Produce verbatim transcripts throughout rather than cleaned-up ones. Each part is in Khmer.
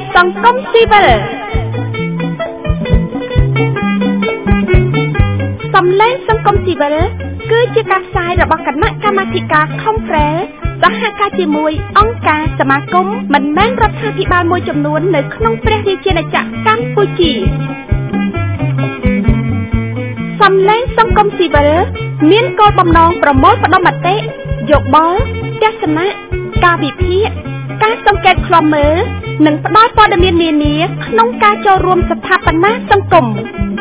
សង្គមស៊ីវិលសំឡេងសង្គមស៊ីវិលគឺជាការផ្សាយរបស់គណៈកម្មាធិការ Conference សហការជាមួយអង្គការសមាគមមិនមែនរដ្ឋាភិបាលមួយចំនួននៅក្នុងព្រះរាជាណាចក្រកម្ពុជាសំឡេងសង្គមស៊ីវិលមានគោលបំណងប្រមូលផ្ដុំមតិយោបល់ទស្សនៈការវិភាគការសង្កេតឃ្លាំមើលនិងផ្តល់ព័ត៌មាននានាក្នុងការចូលរួមស្ថាបនាសង្គម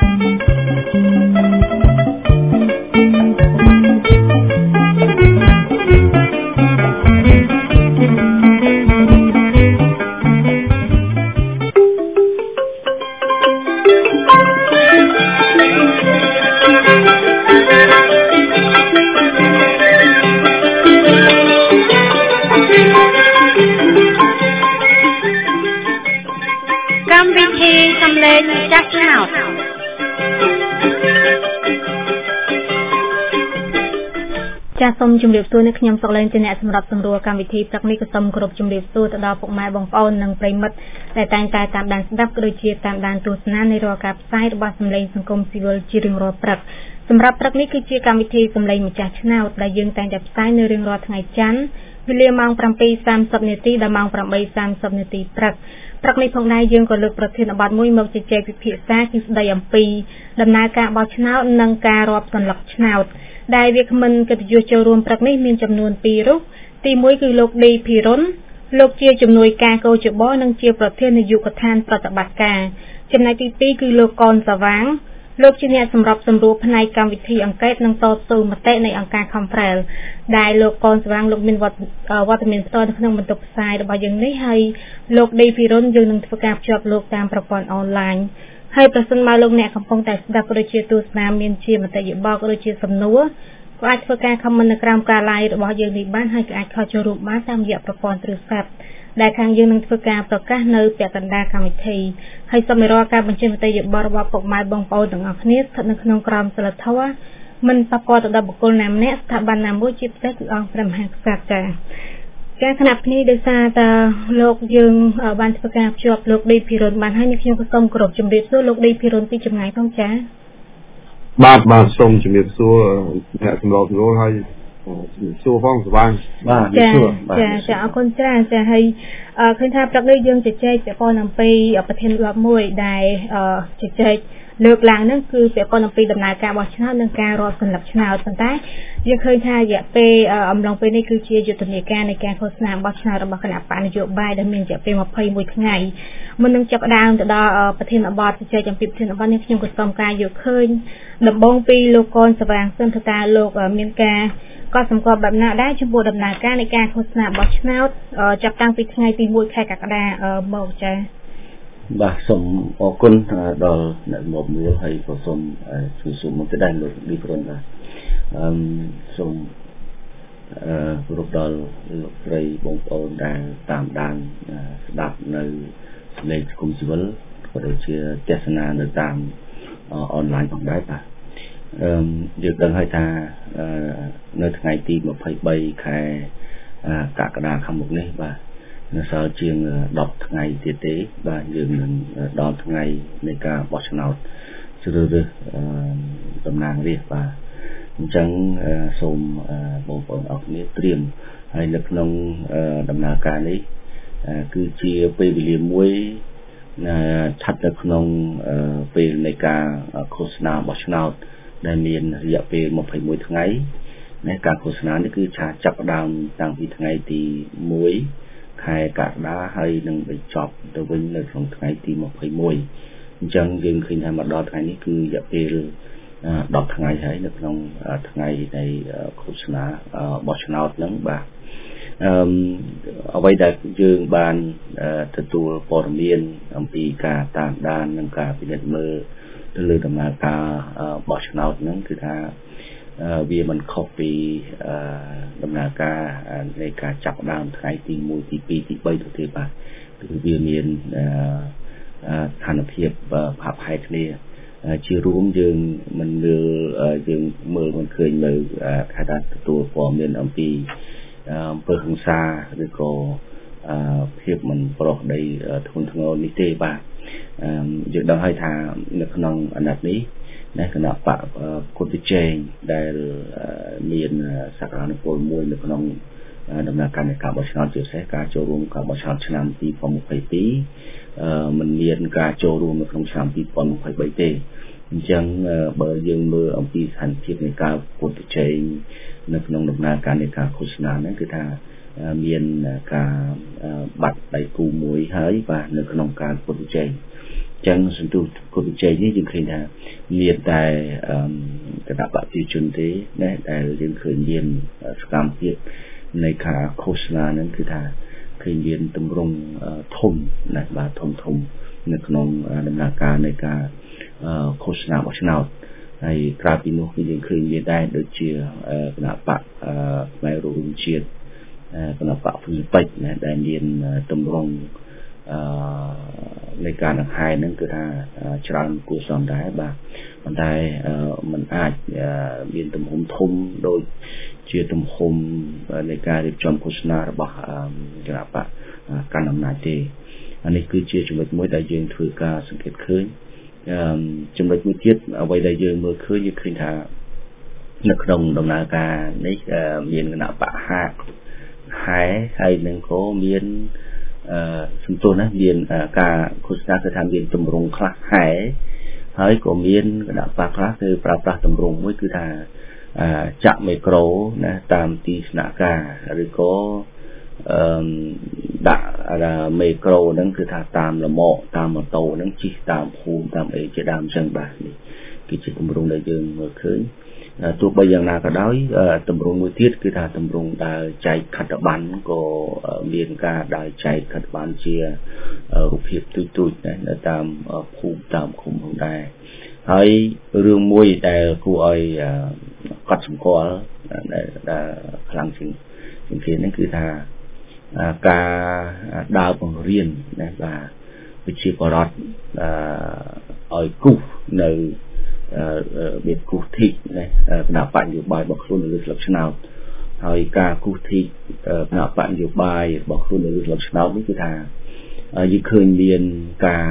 ចាសសូមជម្រាបសួរអ្នកខ្ញុំសុកលេងជាអ្នកសម្រាប់សម្រួលកម្មវិធីព្រឹកនេះក៏សូមគោរពជម្រាបសួរទៅដល់ពុកម៉ែបងប្អូននិងប្រិមិត្តដែលតែងតែតាមដានស្ដាប់ក៏ដូចជាតាមដានទស្សនានៃរាល់ការផ្សាយរបស់សម្លេងសង្គមស៊ីវិលជារៀងរាល់ព្រឹកសម្រាប់ព្រឹកនេះគឺជាកម្មវិធីសម្លេងម្ចាស់ឆ្នោតដែលយើងតែងតែផ្សាយនៅរៀងរាល់ថ្ងៃច័ន្ទវេលាម៉ោង ប្រាំពីរសាមសិប នាទីដល់ម៉ោង ប្រាំបីសាមសិប នាទីព្រឹកព្រឹកនេះផងដែរយើងក៏លើកប្រធានបទមួយមកជជែកពិភាក្សាគឺស្ដីអំពីដំណើរការបោះឆ្នោតនិងការរាប់សន្លឹកឆ្នោតដែលវាគ្មិនកិត្តិយសចូលរួមព្រឹកនេះមានចំនួនពីររូបទីមួយគឺលោកឌីភិរុនលោកជាជំនួយការកោជបនិងជាប្រធាននាយកដ្ឋានប្រតិបត្តិការចំណែកទីពីរគឺលោកកនសាវាងលោកជាអ្នកសម្របសម្រួលផ្នែកកម្មវិធីអង្កេតនិងតស៊ូមតិនៃអង្គការ Conference ដែលលោកកនសាវាងលោកមានវត្តវត្តមានផ្ទាល់នៅក្នុងបន្ទប់ផ្សាយរបស់យើងនេះហើយលោកឌីភិរុនយើងនឹងធ្វើការភ្ជាប់លោកតាមប្រព័ន្ធអនឡាញហើយប្រសិនបើលោកអ្នកកំពុងតែស្ដាប់ក៏ដូចជាទស្សនាមានជាមតិយោបល់ក៏ដូចជាសំណួរក៏អាចធ្វើការ comment នៅក្រោមការ live របស់យើងនេះបានហើយក៏អាចខលចូលរួមបានតាមរយៈប្រព័ន្ធទូរស័ព្ទដែលខាងយើងនឹងធ្វើការប្រកាសនៅពាក់កណ្ដាលកម្មវិធីហើយសូមរាល់ការបញ្ចេញមតិយោបល់របស់ពុកម៉ែបងប្អូនទាំងអស់គ្នាស្ថិតនៅក្នុងក្រមសីលធម៌មិនប៉ះពាល់ទៅដល់បុគ្គលណាម្នាក់ស្ថាប័នណាមួយជាពិសេសគឺអង្គព្រះមហាក្សត្រចា៎ការគណៈនេះដោយសារតែលោកយើងបានធ្វើការភ្ជាប់លោកឌីភិរុនបានហើយនេះខ្ញុំក៏សូមគោរពជម្រាបសួរលោកឌីភិរុនពីចម្ងាយផងចា៎បាទបាទសូមជម្រាបសួរអ្នកសម្របសម្រួលហើយសួរផងសប្បាយបាទចាចាចាអរគុណច្រើនចាហើយឃើញថាព្រឹកនេះយើងជជែកពាក់ព័ន្ធអំពីប្រធានបទមួយដែលជជែកលើកឡើងហ្នឹងគឺពាក់ព័ន្ធអំពីដំណើរការបោះឆ្នោតនិងការរាប់សន្លឹកឆ្នោតប៉ុន្តែយើងឃើញថារយៈពេលអំឡុងពេលនេះគឺជាយុទ្ធនាការនៃការឃោសនាបោះឆ្នោតរបស់គណៈបកនយោបាយដែលមានរយៈពេលម្ភៃមួយថ្ងៃមុននឹងចាប់ផ្ដើមទៅដល់ប្រធានបទជជែកអំពីប្រធានបទនេះខ្ញុំក៏សូមការយកឃើញដំបូងពីលោកកនសវាងសិនថាតើលោកមានការក៏សម្គាល់បែបណាដែរចំពោះដំណើរការនៃការឃោសនាបោះឆ្នោតចាប់តាំងពីថ្ងៃទីមួយខែកក្កដាមកចា៎បាទសូមអរគុណដល់អ្នកមកមើលហើយក៏សូមជួយសូមមកទៅដែរលោកឌីភិរុនបាទអឺសូមអឺគោរពដល់លោកស្រីបងប្អូនដែលតាមដានស្ដាប់នៅសម្លេងសង្គមស៊ីវិលក៏ដូចជាទស្សនានៅតាមអនឡាញផងដែរបាទអឺយើងដឹងហើយថានៅថ្ងៃទីម្ភៃបីខែកក្កដាខាងមុខនេះបាទនៅសល់ជាងដប់ថ្ងៃទៀតទេបាទយើងនឹងដល់ថ្ងៃនៃការបោះឆ្នោតជ្រើសរើសតំណាងរាស្ត្របាទអញ្ចឹងសូមបងប្អូនអរគ្នាត្រៀមហើយនៅក្នុងដំណើរការនេះគឺជាពេលវេលាមួយស្ថិតនៅក្នុងពេលនៃការឃោសនាបោះឆ្នោតដែលមានរយៈពេលម្ភៃមួយថ្ងៃនៃការឃោសនានេះគឺចាប់ផ្ដើមតាំងពីថ្ងៃទីមួយខែកក្កដាហើយនឹងបញ្ចប់ទៅវិញនៅក្នុងថ្ងៃទីម្ភៃមួយអញ្ចឹងយើងឃើញថាមកដល់ថ្ងៃនេះគឺរយៈពេលដប់ថ្ងៃហើយនៅក្នុងថ្ងៃនៃឃោសនាបោះឆ្នោតហ្នឹងបាទអឺអ្វីដែលយើងបានទទួលព័ត៌មានអំពីការតាមដាននិងការពិនិត្យមើលទៅលើដំណើរការបោះឆ្នោតហ្នឹងគឺថាវាមិនខុសពីដំណើរការនៃការចាប់ដើមថ្ងៃទីមួយទីពីរទីបីទៅទេបាទគឺវាមានស្ថានភាពផាប់ផែគ្នាជារួមយើងមិនមើលយើងមើលមិនឃើញនៅខេត្តទទួលព័ត៌មានអំពីអំពើហិង្សាឬក៏ភាពមិនប្រកដីធ្ងន់ធ្ងរនេះទេបាទយើងដឹងហើយថានៅក្នុងអាណត្តិនេះនៅគណៈបកគុណជេងដែលមានសក្តានុពលមួយនៅក្នុងដំណើរការនៃការបោះឆ្នោតជាពិសេសការចូលរួមការបោះឆ្នោតឆ្នាំពីរពាន់ម្ភៃពីរមិនមានការចូលរួមនៅក្នុងឆ្នាំពីរពាន់ម្ភៃបីទេអញ្ចឹងបើយើងមើលអំពីស្ថានភាពនៃការប្រកួតប្រជែងនៅក្នុងដំណើរការនៃការឃោសនាហ្នឹងគឺថាមានការបាត់ដៃគូមួយហើយបាទនៅក្នុងការប្រកួតប្រជែងអញ្ចឹងសន្ទុះប្រកួតប្រជែងនេះយើងឃើញថាមានតែគណៈបព្វជិជនទេណាដែលយើងឃើញមានសកម្មភាពនៃការឃោសនាហ្នឹងគឺថាឃើញមានទម្រង់ធំណាបាទធំធំនៅក្នុងដំណើរការនៃការឃោសនាបោះឆ្នោតហើយក្រៅពីនោះគឺយើងឃើញមានដែរដូចជាគណៈបកផ្នែករួមជាតិគណៈបកហ្វ៊ីលីពេចណាដែលមានទម្រង់នៃការដង្ហែហ្នឹងគឺថាច្រើនគួរសមដែរបាទប៉ុន្តែมันអាចមានទំហំធំដូចជាទំហំនៃការរៀបចំឃោសនារបស់គណៈបកកាន់អំណាចទេអានេះគឺជាចំណុចមួយដែលយើងធ្វើការសង្កេតឃើញចំណុចមួយទៀតអ្វីដែលយើងមើលឃើញយើងឃើញថានៅក្នុងដំណើរការនេះមានគណៈបកហាកហែហើយនឹងក៏មានសន្ទុះណាមានការឃោសនាគឺថាមានទម្រង់ខ្លះហែហើយក៏មានគណៈបកខ្លះគឺប្រើប្រាស់ទម្រង់មួយគឺថាចាក់មីក្រូណាតាមទីស្នាក់ការឬក៏ដាក់មីក្រូហ្នឹងគឺថាតាមលម្អតាមម៉ូតូហ្នឹងជិះតាមភូមិតាមអីជាដើមចឹងបាទនេះគឺជាទម្រង់ដែលយើងមើលឃើញទោះបីយ៉ាងណាក៏ដោយទម្រង់មួយទៀតគឺថាទម្រង់ដើរចែកខិត្តប័ណ្ណក៏មានការដើរចែកខិត្តប័ណ្ណជារូបភាពទូចទូចនៅតាមភូមិតាមឃុំផងដែរហើយរឿងមួយដែលគួរឲ្យកត់សម្គាល់ដែលខ្លាំងជាងជាងគេនេះគឺថាការដើរបង្រៀនណាបាទវិជាបរដ្ឋឲ្យគូសនៅមានគូសធីកណាគណៈបកនយោបាយរបស់ខ្លួននៅលើស្លឹកឆ្នោតហើយការគូសធីកគណៈបកនយោបាយរបស់ខ្លួននៅលើស្លឹកឆ្នោតនេះគឺថាយើងឃើញមានការ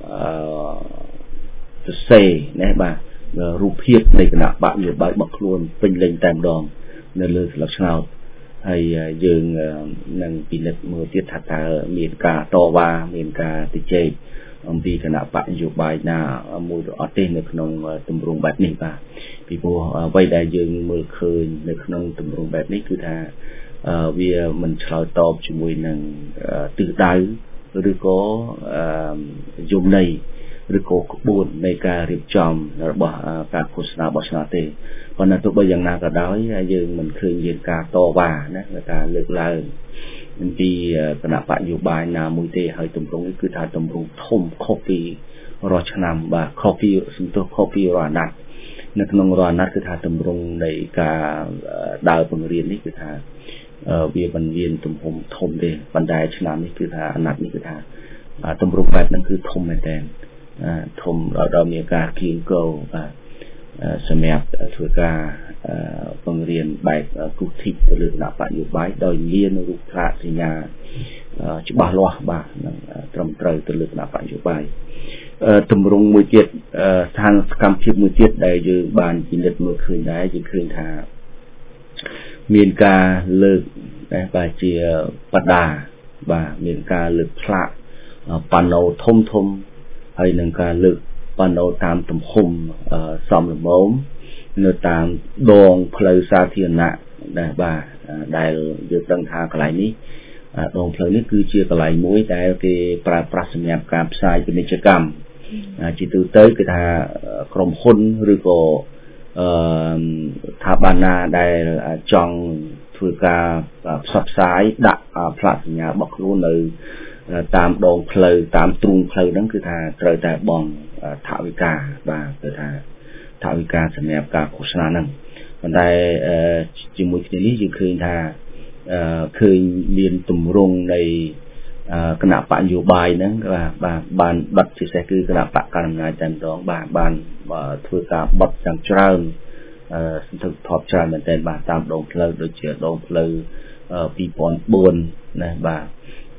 សរសេរណាបាទរូបភាពនៃគណៈបកនយោបាយរបស់ខ្លួនពេញលេញតែម្ដងនៅលើស្លឹកឆ្នោតហើយយើងនឹងពិនិត្យមើលទៀតថាតើមានការតវ៉ាមានការតិចែកអំពីគណៈបកនយោបាយណាមួយឬអត់ទេនៅក្នុងទម្រង់បែបនេះបាទពីព្រោះអ្វីដែលយើងមើលឃើញនៅក្នុងទម្រង់បែបនេះគឺថាវាមិនឆ្លើយតបជាមួយនឹងទិសដៅឬក៏យមន័យឬក៏ក្បួននៃការរៀបចំរបស់ការឃោសនាបោះឆ្នោតទេប៉ុន្តែទោះបីយ៉ាងណាក៏ដោយយើងមិនឃើញមានការតវ៉ាណាការលើកឡើងអំពីគណៈបកនយោបាយណាមួយទេហើយទម្រង់នេះគឺថាទម្រង់ធំខុសពីរាល់ឆ្នាំបាទខុសពីសន្ទុះខុសពីរាល់អាណត្តិនៅក្នុងរាល់អាណត្តិគឺថាទម្រង់នៃការដើរបង្រៀននេះគឺថាវាមិនមានទំហំធំទេប៉ុន្តែឆ្នាំនេះគឺថាអាណត្តិនេះគឺថាទម្រង់បែបហ្នឹងគឺធំមែនតើធំដល់មានការគៀងគរបាទសម្រាប់ធ្វើការបង្រៀនបែបគូសធីកទៅលើគណៈបកនយោបាយដោយមានរូបខ្លសញ្ញាច្បាស់លាស់បាទនឹងត្រឹមត្រូវទៅលើគណៈបកនយោបាយទម្រង់មួយទៀតស្ថានកម្មភាពមួយទៀតដែលយើងបានពិនិត្យមើលឃើញដែរយើងឃើញថាមានការលើកតែបាទជាបដាបាទមានការលើកផ្លាកប៉ាណូធំធំហើយនឹងការលើកប៉ាណូតាមទំហំសមល្មមនៅតាមដងផ្លូវសាធារណៈដែលបាទដែលយើងដឹងថាកន្លែងនេះដងផ្លូវនេះគឺជាកន្លែងមួយដែលគេប្រើប្រាស់សម្រាប់ការផ្សាយពាណិជ្ជកម្មជាទូទៅគឺថាក្រុមហ៊ុនឬក៏ស្ថាប័នណាដែលចង់ធ្វើការផ្សព្វផ្សាយដាក់ផ្លាកសញ្ញារបស់ខ្លួននៅតាមដងផ្លូវតាមទ្រូងផ្លូវហ្នឹងគឺថាត្រូវតែបង់ថវិកាបាទគឺថាថវិកាសម្រាប់ការឃោសនាហ្នឹងប៉ុន្តែជាមួយគ្នានេះយើងឃើញថាឃើញមានទម្រង់នៃគណៈបកនយោបាយហ្នឹងបាទបាទបានបិទពិសេសគឺគណៈបកកណ្ដាលអំណាចតែម្ដងបាទបានធ្វើការបិទយ៉ាងច្រើនសន្ធឹកថប់ច្រើនមែនទែនបាទតាមដងផ្លូវដូចជាដងផ្លូវពីរពាន់បួនណាបាទ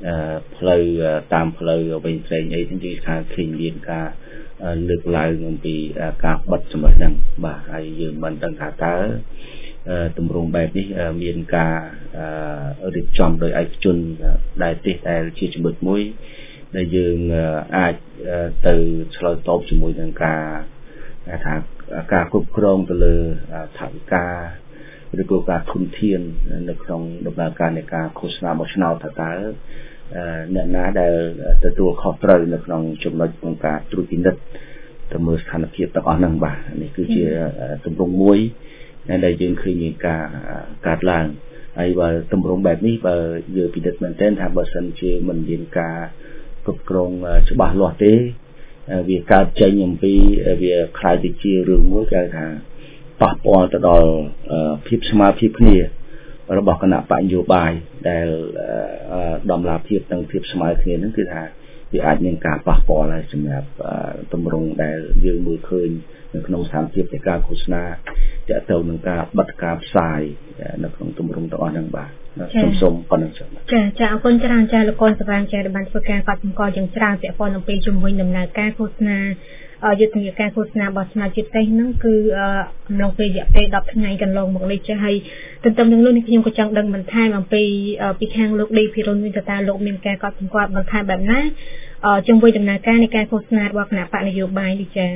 ផ្លូវតាមផ្លូវវិញផ្សេងអីទាំងជាថាឃើញមានការលើកឡើងអំពីការបិទចំណុចហ្នឹងបាទហើយយើងមិនដឹងថាតើទម្រង់បែបនេះមានការរៀបចំដោយឯកជនដែលទេដែលជាចំណុចមួយដែលយើងអាចទៅឆ្លើយតបជាមួយនឹងការថាការគ្រប់គ្រងទៅលើថវិកាឬក៏ការធនធាននៅក្នុងដំណើរការនៃការឃោសនាបោះឆ្នោតថាតើអ្នកណាដែលទទួលខុសត្រូវនៅក្នុងចំណុចក្នុងការត្រួតពិនិត្យទៅមើលស្ថានភាពទាំងអស់ហ្នឹងបាទនេះគឺជាទម្រង់មួយដែលយើងឃើញមានការកាត់ឡើងហើយបើទម្រង់បែបនេះបើយើងពិនិត្យមែនទែនថាបើសិនជាមិនមានការគ្រប់គ្រងច្បាស់លាស់ទេវាកើតចេញអំពីវាខ្លាយទៅជារឿងមួយគេថាប៉ះពាល់ទៅដល់ភាពស្មារតីគ្នារបស់គណៈបកនយោបាយដែលដំណាភាពនិងភាពស្មើគ្នាហ្នឹងគឺថាវាអាចមានការប៉ះពាល់ហើយសម្រាប់ទម្រង់ដែលយើងមើលឃើញនៅក្នុងស្ថានភាពនៃការឃោសនាទាក់ទងនឹងការបិទការផ្សាយនៅក្នុងទម្រង់ទាំងអស់ហ្នឹងបាទសូមសូមប៉ុណ្្នឹងចុះចាចាអរគុណច្រើនចាលោកកូនសវាងចាបានធ្វើការកត់សម្គាល់យ៉ាងច្រើនពាក់ព័ន្ធនឹងពេលជំនួយដំណើរការឃោសនាយុទ្ធនាការឃោសនាបោះឆ្នោតជាតិនេះហ្នឹងគឺអំឡុងពេលរយៈពេលដប់ថ្ងៃកន្លងមកនេះចាហើយទន្ទឹមនឹងនោះនេះខ្ញុំក៏ចង់ដឹងបន្ថែមអំពីពីខាងលោកឌីភិរុនវិញតើលោកមានការកត់សម្គាល់បន្ថែមបែបណាជំនួយដំណើរការនៃការឃោសនារបស់គណៈបកនយោបាយនេះចា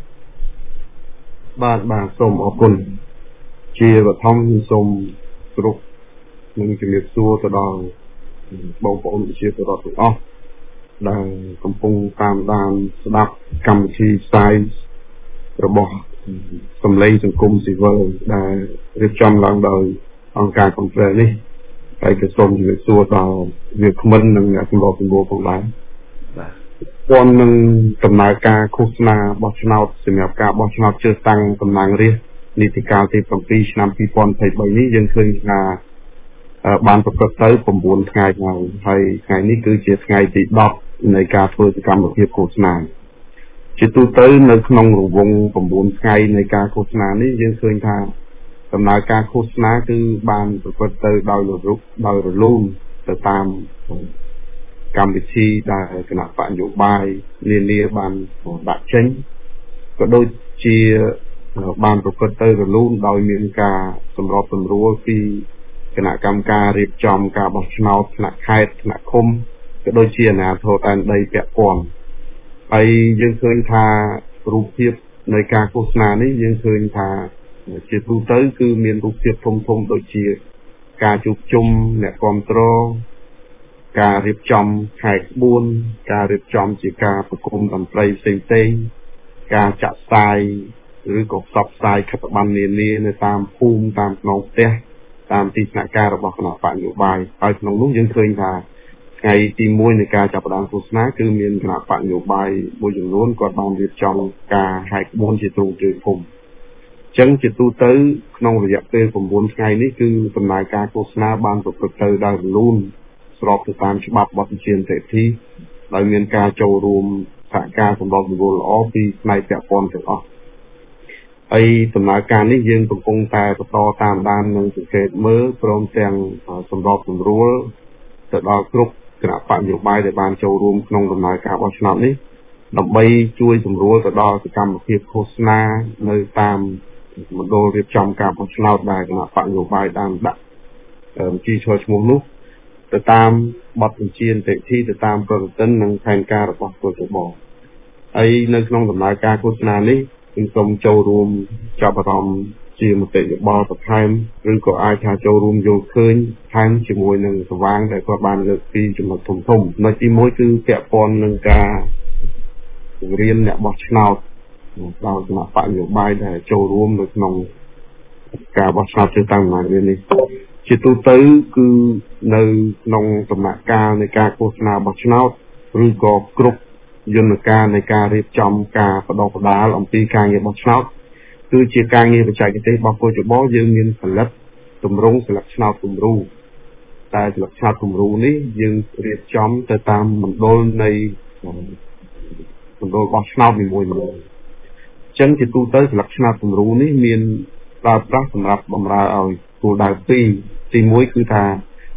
បាទបាទសូមអរគុណជាបឋមសូមគ្រប់នឹងជំរាបសួរទៅដល់បងប្អូនប្រជាពលរដ្ឋទាំងអស់ដែលកំពុងតាមដានស្ដាប់កម្មវិធីផ្សាយរបស់សម្លេងសង្គមស៊ីវិលដែលរៀបចំឡើងដោយអង្គការកុងប្រែនេះហើយក៏សូមជម្រាបសួរដល់វាគ្មិននិងអ្នកសម្របសម្រួលផងដែរបាទព័ន្ធនឹងដំណើរការឃោសនាបោះឆ្នោតសម្រាប់ការបោះឆ្នោតជ្រើសតាំងតំណាងរាស្ត្រនីតិកាលទី7ឆ្នាំ2023នេះយើងឃើញថាបានប្រព្រឹត្តទៅ9ថ្ងៃហើយហើយថ្ងៃនេះគឺជាថ្ងៃទី10នៃការធ្វើសកម្មភាពឃោសនាជាទូទៅនៅក្នុងរង្វង់9ថ្ងៃនៃការឃោសនានេះយើងឃើញថាដំណើរការឃោសនាគឺបានប្រព្រឹត្តទៅដោយរលូនដោយរលូនទៅតាមកម្មវិធីដែលគណៈបកនយោបាយនានាបានដាក់ចេញក៏ដូចជាបានប្រព្រឹត្តទៅរលូនដោយមានការសម្របសម្រួលពីគណៈកម្មការរៀបចំការបោះឆ្នោតថ្នាក់ខេត្តថ្នាក់ឃុំក៏ដូចជាអាជ្ញាធរដែនដីពាក់ព័ន្ធហើយយើងឃើញថារូបភាពនៃការឃោសនានេះយើងឃើញថាជាទូទៅគឺមានរូបភាពធំធំដូចជាការជួបជុំអ្នកគាំទ្រការរៀបចំខែក្បួនការរៀបចំជាការប្រគំតន្ត្រីផ្សេងផ្សេងការចាក់ផ្សាយឬក៏ផ្សព្វផ្សាយខិត្តប័ណ្ណនានានៅតាមភូមិតាមក្នុងផ្ទះតាមទីស្នាក់ការរបស់គណៈបកនយោបាយហើយក្នុងនោះយើងឃើញថាថ្ងៃទី1នៃការចាប់ផ្ដើមឃោសនាគឺមានគណៈបកនយោបាយមួយចំនួនគាត់បានរៀបចំការហែកក្បួនជាទ្រង់ទ្រាយភូមិអញ្ចឹងជាទូទៅក្នុងរយៈពេល9ថ្ងៃនេះគឺដំណើរការឃោសនាបានប្រព្រឹត្តទៅដោយរលូនស្របទៅតាមច្បាប់បទបញ្ជាសេដ្ឋីដោយមានការចូលរួមសហការសម្របសម្រួលល្អពីផ្នែកពាក់ព័ន្ធទាំងអស់ហើយដំណើរការនេះយើងកំពុងតែបន្តតាមដាននិងសង្កេតមើលព្រមទាំងសម្របសម្រួលទៅដល់គ្រប់គណៈបកនយោបាយដែលបានចូលរួមក្នុងដំណើរការបោះឆ្នោតនេះដើម្បីជួយសម្រួលទៅដល់សកម្មភាពឃោសនានៅតាមមណ្ឌលរៀបចំការបោះឆ្នោតដែលគណៈបកនយោបាយបានដាក់បញ្ជីឈ្មោះឈ្មោះនោះទៅតាមបទបញ្ជានីតិទៅតាមប្រតិទិននិងផែនការរបស់កោជបហើយនៅក្នុងដំណើរការឃោសនានេះខ្ញុំសូមចូលរួមចាប់អារម្មណ៍ជាមតិយោបល់បន្ថែមឬក៏អាចថាចូលរួមយល់ឃើញថែមជាមួយនឹងសវាងដែលគាត់បានលើកពីចំណុចធំធំចំណុចទី1គឺពាក់ព័ន្ធនឹងការរៀនអ្នកបោះឆ្នោតដល់គណៈបកនយោបាយដែលចូលរួមនៅក្នុងការបោះឆ្នោតជ្រើសតាំងតំណាងរាស្ត្រនេះជាទូទៅគឺនៅក្នុងដំណាក់កាលនៃការឃោសនាបោះឆ្នោតឬក៏គ្រប់យន្តការនៃការរៀបចំការបដិបដាលអំពីការងារបោះឆ្នោតគឺជាការងារបច្ចេកទេសរបស់កោជបយើងមានផលិតទម្រង់ស្លឹកឆ្នោតគំរូតែស្លឹកឆ្នោតគំរូនេះយើងរៀបចំទៅតាមមណ្ឌលនៃមណ្ឌលបោះឆ្នោតនីមួយៗអញ្ចឹងជាទូទៅស្លឹកឆ្នោតគំរូនេះមានប្រើប្រាស់សម្រាប់បម្រើឲ្យគោលដៅពីរទី1គឺថា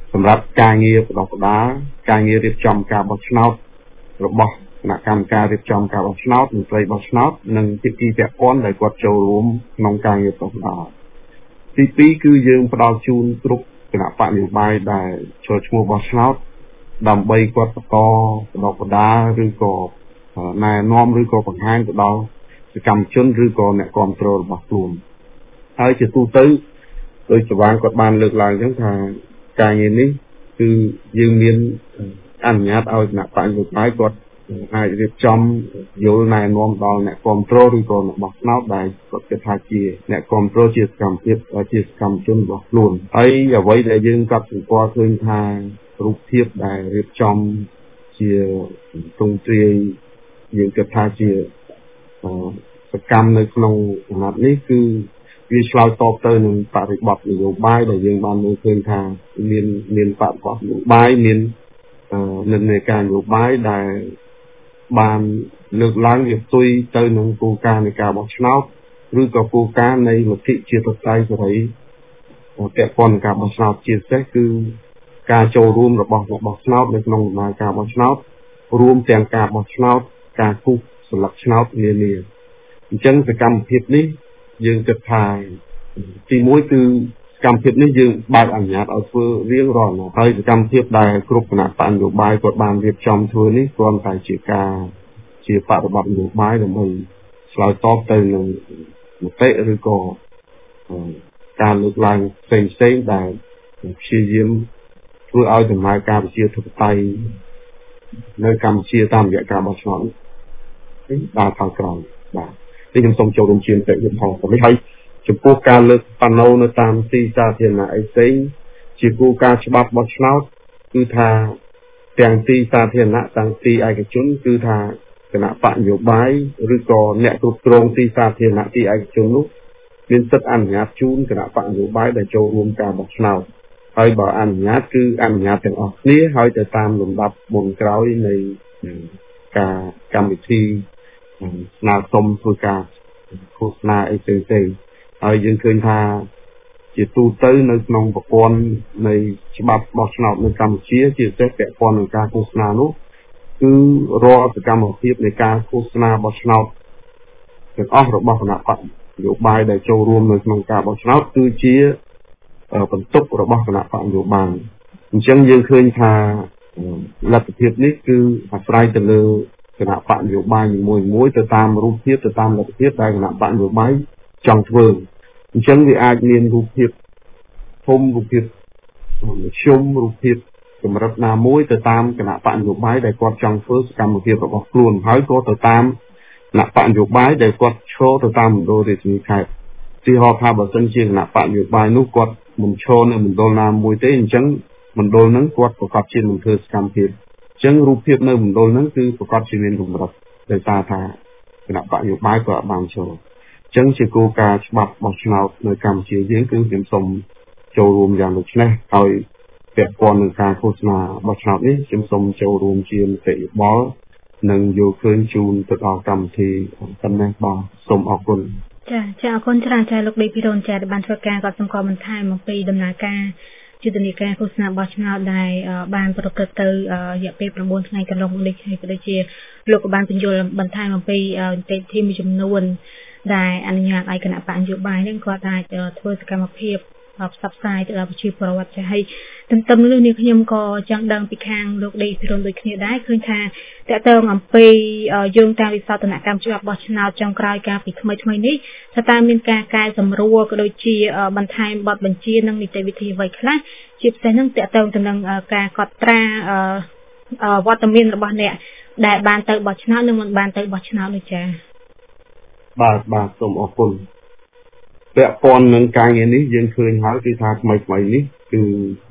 សម្រាប់ការងារបដិបដាការងាររៀបចំការបោះឆ្នោតរបស់គណៈកម្មការរៀបចំការបោះឆ្នោតមន្ត្រីបោះឆ្នោតនិងភាគីពាក់ព័ន្ធដែលគាត់ចូលរួមក្នុងការងារបដិបដាទីពីរគឺយើងផ្ដល់ជូនគ្រប់គណៈបកនយោបាយដែលចូលឈ្មោះបោះឆ្នោតដើម្បីគាត់បន្តបដិបដាឬក៏ណែនាំឬក៏បង្ហាញទៅដល់សកម្មជនឬក៏អ្នកគ្រប់គ្រងរបស់ខ្លួនហើយជាទូទៅដោយស្វាងគាត់បានលើកឡើងអញ្ចឹងថាការងារនេះគឺយើងមានអនុញ្ញាតឲ្យគណៈបកនយោបាយគាត់អាចរៀបចំយល់ណែនាំដល់អ្នកគ្រប់គ្រងឬក៏អ្នកបោះឆ្នោតដែលគាត់គិតថាជាអ្នកគ្រប់គ្រងជាសកម្មភាពជាសកម្មជនរបស់ខ្លួនហើយអ្វីដែលយើងកត់សម្គាល់ឃើញថារូបភាពដែលរៀបចំជាទ្រង់ទ្រាយយើងគិតថាជាសកម្មនៅក្នុងអាណត្តិនេះគឺវាឆ្លើយតបទៅនឹងបរិបទនយោបាយដែលយើងបានមើលឃើញថាមានមានបរិបទនយោបាយមាននិន្នាការនយោបាយដែលបានលើកឡើងវាផ្ទុយទៅនឹងគោលការណ៍នៃការបោះឆ្នោតឬក៏គោលការណ៍នៃលទ្ធិជាតិតៃសេរីពាក់ព័ន្ធនឹងការបោះឆ្នោតជាពិសេសគឺការចូលរួមរបស់អ្នកបោះឆ្នោតនៅក្នុងដំណើរការបោះឆ្នោតរួមទាំងការបោះឆ្នោតការគូសស្លឹកឆ្នោតនានាអញ្ចឹងសកម្មភាពនេះយើងគិតថាទីមួយគឺសកម្មភាពនេះយើងបើកអនុញ្ញាតឲ្យធ្វើរៀងរាល់ហើយសកម្មភាពដែលគ្រប់គណៈបកនយោបាយគាត់បានរៀបចំធ្វើនេះគ្រាន់តែជាការជាបរិបទនយោបាយដើម្បីឆ្លើយតបទៅនឹងមតិឬក៏ការលើកឡើងផ្សេងផ្សេងដែលព្យាយាមធ្វើឲ្យដំណើរការប្រជាធិបតេយ្យនៅកម្ពុជាតាមរយៈការបោះឆ្នោតនេះបានថយក្រោយបាទនេះខ្ញុំសូមចូលរួមជាមតិវិភាគនេះហើយចំពោះការលើកប៉ាណូនៅតាមទីសាធារណៈអីផ្សេងជាគោលការណ៍ច្បាប់បោះឆ្នោតគឺថាទាំងទីសាធារណៈទាំងទីឯកជនគឺថាគណៈបកនយោបាយឬក៏អ្នកគ្រប់គ្រងទីសាធារណៈទីឯកជននោះមានសិទ្ធិអនុញ្ញាតជូនគណៈបកនយោបាយដែលចូលរួមការបោះឆ្នោតហើយបើអនុញ្ញាតគឺអនុញ្ញាតទាំងអស់គ្នាហើយទៅតាមលំដាប់មុនក្រោយនៃការកម្មវិធីស្នើសុំធ្វើការឃោសនាអីផ្សេងៗហើយយើងឃើញថាជាទូទៅនៅក្នុងប្រព័ន្ធនៃច្បាប់បោះឆ្នោតនៅកម្ពុជាជាពិសេសពាក់ព័ន្ធនឹងការឃោសនានោះគឺរាល់សកម្មភាពនៃការឃោសនាបោះឆ្នោតទាំងអស់របស់គណៈបកនយោបាយដែលចូលរួមនៅក្នុងការបោះឆ្នោតគឺជាបន្ទុករបស់គណៈបកនយោបាយអញ្ចឹងយើងឃើញថាលទ្ធភាពនេះគឺអាស្រ័យទៅលើគណៈបកនយោបាយមួយមួយទៅតាមរូបភាពទៅតាមលទ្ធភាពដែលគណៈបកនយោបាយចង់ធ្វើអញ្ចឹងវាអាចមានរូបភាពធំរូបភាពឈុំរូបភាពកម្រិតណាមួយទៅតាមគណៈបកនយោបាយដែលគាត់ចង់ធ្វើសកម្មភាពរបស់ខ្លួនហើយក៏ទៅតាមគណៈបកនយោបាយដែលគាត់ឈរទៅតាមមណ្ឌលរាជធានីខេត្តទីហោថាបើសិនជាគណៈបកនយោបាយនោះគាត់មិនឈរនៅមណ្ឌលណាមួយទេអញ្ចឹងមណ្ឌលហ្នឹងគាត់ប្រកាសជាមិនធ្វើសកម្មភាពអញ្ចឹងរូបភាពនៅមណ្ឌលហ្នឹងគឺប្រកាសជាមានកម្រិតដោយសារថាគណៈបកនយោបាយក៏បានចូលអញ្ចឹងជាគោលការណ៍ច្បាប់បោះឆ្នោតនៅកម្ពុជាយើងគឺខ្ញុំសូមចូលរួមយ៉ាងដូចនេះហើយពាក់ព័ន្ធនឹងការឃោសនាបោះឆ្នោតនេះខ្ញុំសូមចូលរួមជាមតិយោបល់និងយកឃើញជូនទៅដល់កម្មវិធីប៉ុណ្ណេះបាទសូមអរគុណចាចាអរគុណច្រើនចាលោកដេពីរ៉ុនចាបានធ្វើការគាត់សម្គាល់បន្ថែមអំពីដំណើរការយុទ្ធនាការឃោសនាបោះឆ្នោតដែលបានប្រព្រឹត្តទៅរយៈពេល៩ថ្ងៃកន្លងមកនេះហើយក៏ដូចជាលោកក៏បានបញ្យល់បន្ថែមអំពីនីតិវិធីមួយចំនួនដែលអនុញ្ញាតឲ្យគណៈបកនយោបាយនឹងគាត់អាចធ្វើសកម្មភាពផ្សព្វផ្សាយទៅដល់ប្រជាពលរដ្ឋចាហើយទន្ទឹមនឹងនេះខ្ញុំក៏ចង់ដឹងពីខាងលោកដេពីរ៉ុនដូចគ្នាដែរឃើញថាតើតើអំពីយោងតាមវិសោធនកម្មច្បាប់បោះឆ្នោតចុងក្រោយការពីថ្មីថ្មីនេះថាតើមានការកែសម្រួលក៏ដូចជាបន្ថែមបទបញ្ជានិងនីតិវិធីអ្វីខ្លះជាពិសេសនឹងតើតើទៅនឹងការកត់ត្រាវត្តមានរបស់អ្នកដែលបានទៅបោះឆ្នោតនិងមិនបានទៅបោះឆ្នោតនោះចា៎បាទបាទសូមអរគុណពាក់ព័ន្ធនឹងការងារនេះយើងឃើញហើយគឺថាថ្មីថ្មីនេះគឺ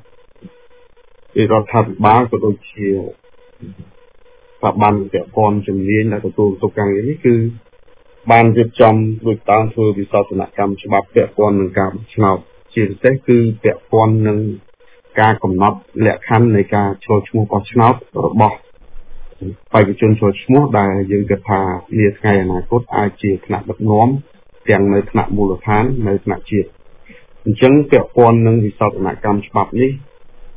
រដ្ឋាភិបាលក៏ដូចជាស្ថាប័នពាក់ព័ន្ធជំនាញដែលទទួលបន្ទុកការងារនេះគឺបានរៀបចំដូចតាមធ្វើវិសោធនកម្មច្បាប់ពាក់ព័ន្ធនឹងការបោះឆ្នោតជាពិសេសគឺពាក់ព័ន្ធនឹងការកំណត់លក្ខខណ្ឌនៃការចូលឈ្មោះបោះឆ្នោតរបស់បេក្ខជនចូលឈ្មោះដែលយើងគិតថានាថ្ងៃអនាគតអាចជាថ្នាក់ដឹកនាំទាំងនៅថ្នាក់មូលដ្ឋាននៅថ្នាក់ជាតិអញ្ចឹងពាក់ព័ន្ធនឹងវិសោធនកម្មច្បាប់នេះ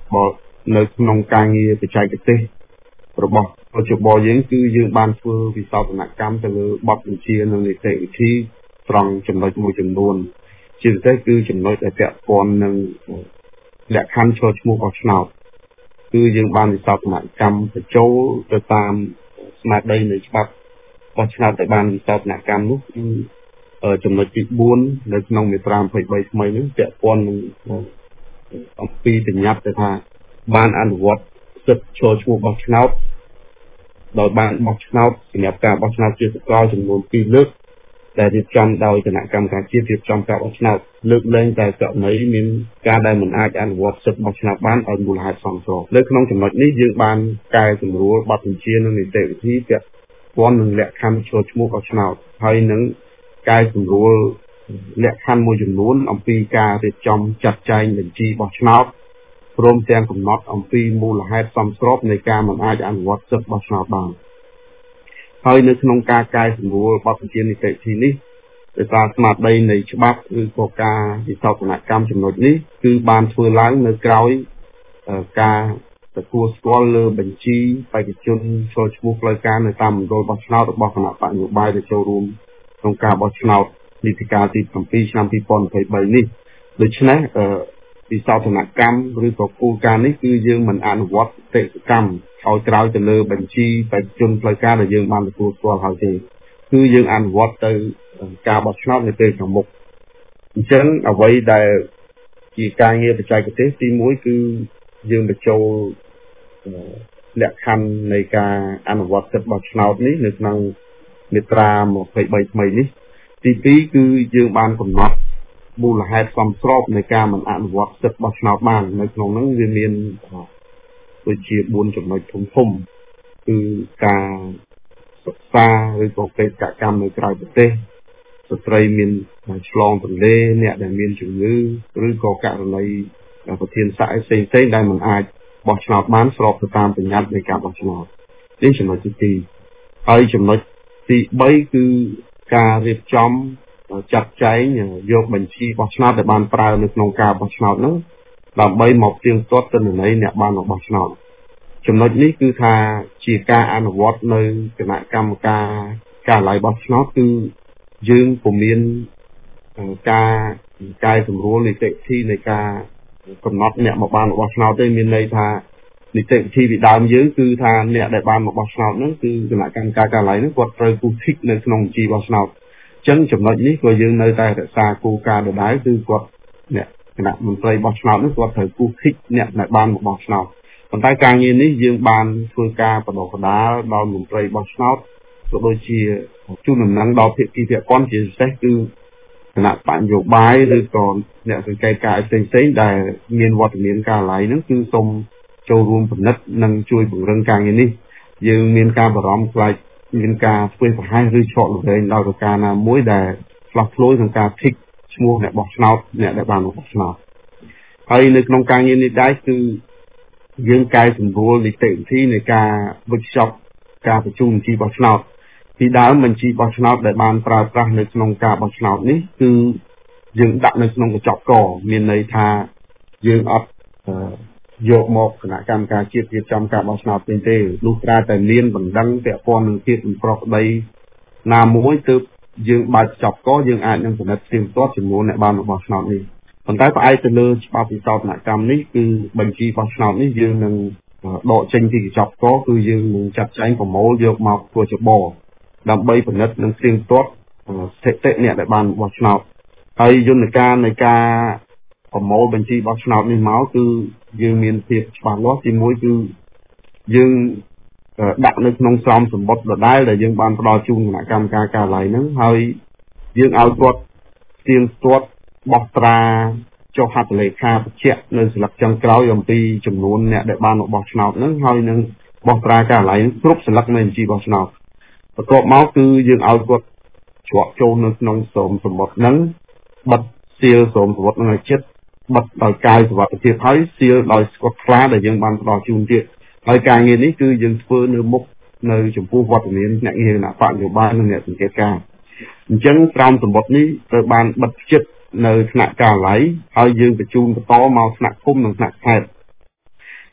បើនៅក្នុងការងារបច្ចេកទេសរបស់បច្ចុប្បន្នយើងគឺយើងបានធ្វើវិសោធនកម្មទៅលើបទបញ្ជានិងនីតិវិធីត្រង់ចំណុចមួយចំនួនជាពិសេសគឺចំណុចដែលពាក់ព័ន្ធនឹងលក្ខខណ្ឌចូលឈ្មោះបោះឆ្នោតគឺយើងបានវិសោធនកម្មបញ្ចូលទៅតាមស្មារតីនៃច្បាប់បោះឆ្នោតដែលបានវិសោធនកម្មនោះគឺចំណុចទីបួននៅក្នុងមាត្រាยี่สิบสามថ្មីនេះពាក់ព័ន្ធនឹងអំពីបញ្ញត្តិថាបានអនុវត្តសិទ្ធិចូលឈ្មោះបោះឆ្នោតដោយបានបោះឆ្នោតសម្រាប់ការបោះឆ្នោតជាសកលចំនួនពីរលើកដែលរៀបចំដោយគណៈកម្មការជាតិរៀបចំការបោះឆ្នោតលើកលែងតែករណីមានការដែលមិនអាចអនុវត្តសិទ្ធិបោះឆ្នោតបានដោយមូលហេតុសមស្របនៅក្នុងចំណុចនេះយើងបានកែសម្រួលបទបញ្ជានិងនីតិវិធីពាក់ព័ន្ធនឹងលក្ខខណ្ឌចូលឈ្មោះបោះឆ្នោតហើយនឹងកែសម្រួលលក្ខខណ្ឌមួយចំនួនអំពីការរៀបចំចាត់ចែងបញ្ជីបោះឆ្នោតព្រមទាំងកំណត់អំពីមូលហេតុសមស្របនៃការមិនអាចអនុវត្តសិទ្ធិបោះឆ្នោតបានហើយនៅក្នុងការកែសម្រួលបទបញ្ជានីតិវិធីនេះដោយសារស្មារតីនៃច្បាប់ឬក៏ការវិសោធនកម្មចំណុចនេះគឺបានធ្វើឡើងនៅក្រោយការទទួលស្គាល់លើបញ្ជីបេក្ខជនចូលឈ្មោះផ្លូវការនៅតាមមណ្ឌលបោះឆ្នោតរបស់គណៈបកនយោបាយដែលចូលរួមក្នុងការបោះឆ្នោតនីតិកាលទីsevenឆ្នាំtwo thousand twenty-threeនេះដូច្នេះវិសោធនកម្មឬក៏គោលការណ៍នេះគឺយើងមិនអនុវត្តបេក្ខកម្មឲ្យក្រោយទៅលើបញ្ជីបេក្ខជនផ្លូវការដែលយើងបានទទួលស្គាល់ហើយទេគឺយើងអនុវត្តទៅការបោះឆ្នោតនៅពេលខាងមុខអញ្ចឹងអ្វីដែលជាការងារបច្ចេកទេសទីoneគឺយើងបញ្ចូលលក្ខខណ្ឌនៃការអនុវត្តសិទ្ធិបោះឆ្នោតនេះនៅក្នុងមាត្រាtwenty-threeថ្មីនេះទីtwoគឺយើងបានកំណត់មូលហេតុសមស្របនៃការមិនអនុវត្តសិទ្ធិបោះឆ្នោតបាននៅក្នុងនោះវាមានដូចជាfourចំណុចធំធំគឺការសិក្សាឬក៏បេសកកម្មនៅក្រៅប្រទេសស្ត្រីមានឆ្លងទន្លេអ្នកដែលមានជំងឺឬក៏ករណីប្រធានស័ក្តិផ្សេងៗដែលមិនអាចបោះឆ្នោតបានស្របទៅតាមបញ្ញត្តិនៃការបោះឆ្នោតនេះចំណុចទីtwoហើយចំណុចទីthreeគឺការរៀបចំចាត់ចែងយកបញ្ជីបោះឆ្នោតដែលបានប្រើនៅក្នុងការបោះឆ្នោតនោះដើម្បីមកផ្ទៀងផ្ទាត់ទិន្នន័យអ្នកបានបោះឆ្នោតចំណុចនេះគឺថាជាការអនុវត្តនៅគណៈកម្មការការិយាល័យបោះឆ្នោតគឺយើងពុំមានការកែសម្រួលនីតិវិធីនៃការកំណត់អ្នកមកបានបោះឆ្នោតទេមានន័យថានីតិវិធីពីដើមយើងគឺថាអ្នកដែលបានមកបោះឆ្នោតហ្នឹងគឺគណៈកម្មការការិយាល័យហ្នឹងគាត់ត្រូវគូធីកនៅក្នុងបញ្ជីបោះឆ្នោតអញ្ចឹងចំណុចនេះក៏យើងនៅតែរក្សាគោលការណ៍ដដែលគឺគាត់អ្នកគណៈមន្ត្រីបោះឆ្នោតហ្នឹងគាត់ត្រូវគូធីកអ្នកដែលបានមកបោះឆ្នោតប៉ុន្តែការងារនេះយើងបានធ្វើការបដិបដាលដល់មន្ត្រីបោះឆ្នោតក៏ដូចជាជូនដំណឹងដល់ភាគីពាក់ព័ន្ធជាពិសេសគឺគណៈបកនយោបាយឬក៏អ្នកសង្កេតការណ៍ផ្សេងៗដែលមានវត្តមានការិយាល័យហ្នឹងគឺសូមចូលរួមពិនិត្យនិងជួយពង្រឹងការងារនេះយើងមានការបារម្ភខ្លាចមានការធ្វើប្រហែសឬឆក់លវែងដោយប្រការណាមួយដែលឆ្លោះឆ្លួយក្នុងការភិកឈ្មោះអ្នកបោះឆ្នោតអ្នកដែលបានបោះឆ្នោតហើយនៅក្នុងការងារនេះដែរគឺយើងកែសម្រួលនីតិវិធីនៃការវេចខ្ចប់ការបញ្ជូនបញ្ជីបោះឆ្នោតពីដើមបញ្ជីបោះឆ្នោតដែលបានប្រើប្រាស់នៅក្នុងការបោះឆ្នោតនេះគឺយើងដាក់នៅក្នុងកញ្ចប់កមានន័យថាយើងអត់យកមកគណៈកម្មការជាតិរៀបចំការបោះឆ្នោតទេទេលុះត្រាតែមានបណ្ដឹងពាក់ព័ន្ធនឹងភាពមិនប្រក្រតីណាមួយទើបយើងបើកកញ្ចប់កយើងអាចនឹងពិនិត្យផ្ទាល់ផ្ទាល់ចំនួនអ្នកបានបោះឆ្នោតនេះប៉ុន្តែផ្អែកទៅលើច្បាប់វិសោធនកម្មនេះគឺបញ្ជីបោះឆ្នោតនេះយើងនឹងដកចេញពីកញ្ចប់កគឺយើងនឹងចាត់ចែងប្រមូលយកមកធ្វើច្បោដើម្បីពិនិត្យនិងផ្ទាល់ផ្ទាល់ស្ថិតិអ្នកដែលបានបោះឆ្នោតហើយយន្តការនៃការប្រមូលបញ្ជីបោះឆ្នោតនេះមកគឺយើងមានភាពច្បាស់លាស់ទីមួយគឺយើងដាក់នៅក្នុងស្រោមសម្បត្តិដដែលដែលយើងបានផ្ដល់ជូនគណៈកម្មការការិយាល័យហ្នឹងហើយយើងឲ្យគាត់ផ្ទៀងផ្ទាត់បោះត្រាចុះហត្ថលេខាបញ្ជាក់នៅស្លឹកចុងក្រោយអំពីចំនួនអ្នកដែលបានបោះឆ្នោតហ្នឹងហើយនឹងបោះត្រាការិយាល័យគ្រប់ស្លឹកនៃបញ្ជីបោះឆ្នោតបន្ទាប់មកគឺយើងឲ្យគាត់ជ្រកចូលនៅក្នុងស្រោមសម្បត្តិហ្នឹងបិទសៀលស្រោមសម្បត្តិហ្នឹងឲ្យជិតបិទដោយកាយសុវត្ថិភាពហើយសៀលដោយស្កុតខ្លាដែលយើងបានផ្ដល់ជូនទៀតហើយការងារនេះគឺយើងធ្វើនៅមុខនៅចំពោះវត្តមានអ្នកងារគណៈបកនយោបាយនិងអ្នកសង្កេតការណ៍អញ្ចឹងក្រោមសម្បត្តិនេះត្រូវបានបិទជិតនៅថ្នាក់ការិយាល័យហើយយើងបញ្ជូនបន្តមកថ្នាក់ឃុំនិងថ្នាក់ខេត្ត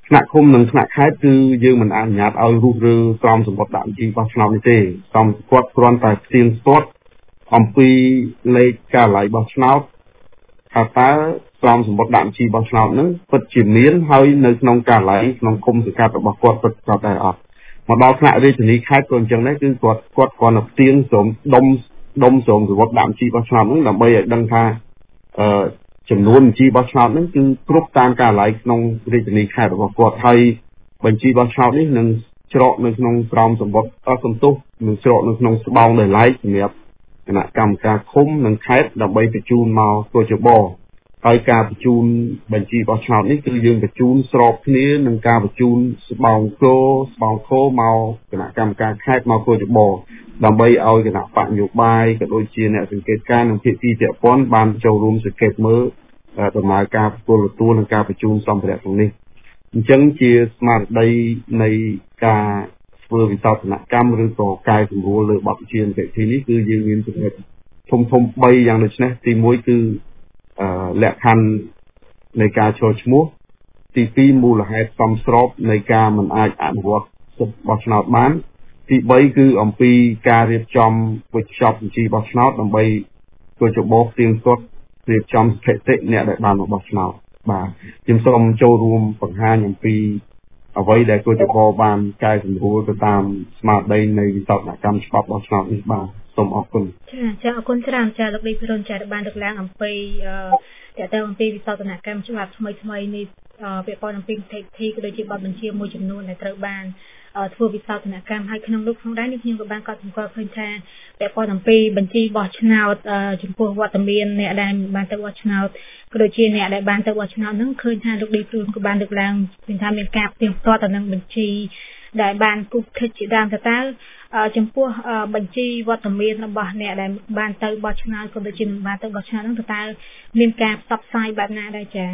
ថ្នាក់ឃុំនិងថ្នាក់ខេត្តគឺយើងមិនអនុញ្ញាតឲ្យរុះរើក្រមសម្បត្តិដាក់បញ្ជីបោះឆ្នោតនេះទេសំគាត់គ្រាន់តែផ្ទៀងផ្ទាត់អំពីលេខការិយាល័យបោះឆ្នោតថាតើក្រមសម្បត្តិដាក់បញ្ជីបោះឆ្នោតនឹងពិតជាមានហើយនៅក្នុងការិយាល័យក្នុងគុំសង្កាត់របស់គាត់ពិតក៏តែអត់មកដល់ថ្នាក់រាជធានីខេត្តក៏អញ្ចឹងដែរគឺគាត់គាត់គ្រាន់តែផ្ទៀងសូមដុំដុំសូមសម្បត្តិដាក់បញ្ជីបោះឆ្នោតនឹងដើម្បីឲ្យដឹងថាអឺចំនួនបញ្ជីបោះឆ្នោតហ្នឹងគឺគ្រប់តាមការិយាល័យក្នុងរាជធានីខេត្តរបស់គាត់ហើយបញ្ជីបោះឆ្នោតនេះនឹងច្រកនៅក្នុងក្រមសម្បត្តិអសន្ទុះនឹងច្រកនៅក្នុងស្បោងដែលឡែកសម្រាប់គណៈកម្មការឃុំនិងខេត្តដើម្បីបញ្ជូនមកកោជបហើយការបញ្ជូនបញ្ជីបោះឆ្នោតនេះគឺយើងបញ្ជូនស្របគ្នានឹងការបញ្ជូនស្បោងគោស្បោងខោមកគណៈកម្មការខេត្តមកកោជបដើម្បីឲ្យគណៈបកនយោបាយក៏ដូចជាអ្នកសង្កេតការណ៍និងភាគីពាក់ព័ន្ធបានចូលរួមសង្កេតមើលដំណើរការពលទទួលនិងការបញ្ជូនសម្ភារៈទាំងនេះអញ្ចឹងជាស្មារតីនៃការធ្វើវិសោធនកម្មឬក៏កែសម្រួលលើបទបញ្ជានីតិវិធីនេះគឺយើងមានចំណុចធំធំបីយ៉ាងដូចនេះទីមួយគឺលក្ខខណ្ឌនៃការចូលឈ្មោះទីពីរមូលហេតុសមស្របនៃការមិនអាចអនុវត្តសិទ្ធិបោះឆ្នោតបានទីបីគឺអំពីការរៀបចំវិច្ឆ័យបញ្ជីបោះឆ្នោតដើម្បីកោជបផ្ទៀងផ្ទាត់រៀបចំស្ថិតិអ្នកដែលបានបោះឆ្នោតបាទខ្ញុំសូមចូលរួមបង្ហាញអំពីអ្វីដែលកោជបបានកែសម្រួលទៅតាមស្មារតីនៃវិសោធនកម្មច្បាប់បោះឆ្នោតនេះបាទសូមអរគុណចាចាអរគុណច្រើនចាលោកឌីភិរុនចាបានលើកឡើងអំពីតើតើអំពីវិសោធនកម្មច្បាប់ថ្មីថ្មីនេះពាក់ព័ន្ធអំពីនីតិវិធីក៏ដូចជាបទបញ្ជាមួយចំនួនដែលត្រូវបានធ្វើវិសោធនកម្មហើយក្នុងលោកផងដែរនេះខ្ញុំក៏បានកត់សម្គាល់ឃើញថាពាក់ព័ន្ធអំពីបញ្ជីបោះឆ្នោតចំពោះវត្តមានអ្នកដែលបានទៅបោះឆ្នោតក៏ដូចជាអ្នកដែលបានទៅបោះឆ្នោតហ្នឹងឃើញថាលោកឌីព្រូនក៏បានលើកឡើងពីថាមានការផ្ទៀងផ្ទាត់ទៅនឹងបញ្ជីដែលបានគូសខិតជាដើមតើតើចំពោះបញ្ជីវត្តមានរបស់អ្នកដែលបានទៅបោះឆ្នោតក៏ដូចជាមិនបានទៅបោះឆ្នោតហ្នឹងតើតើមានការផ្សព្វផ្សាយបែបណាដែរចា៎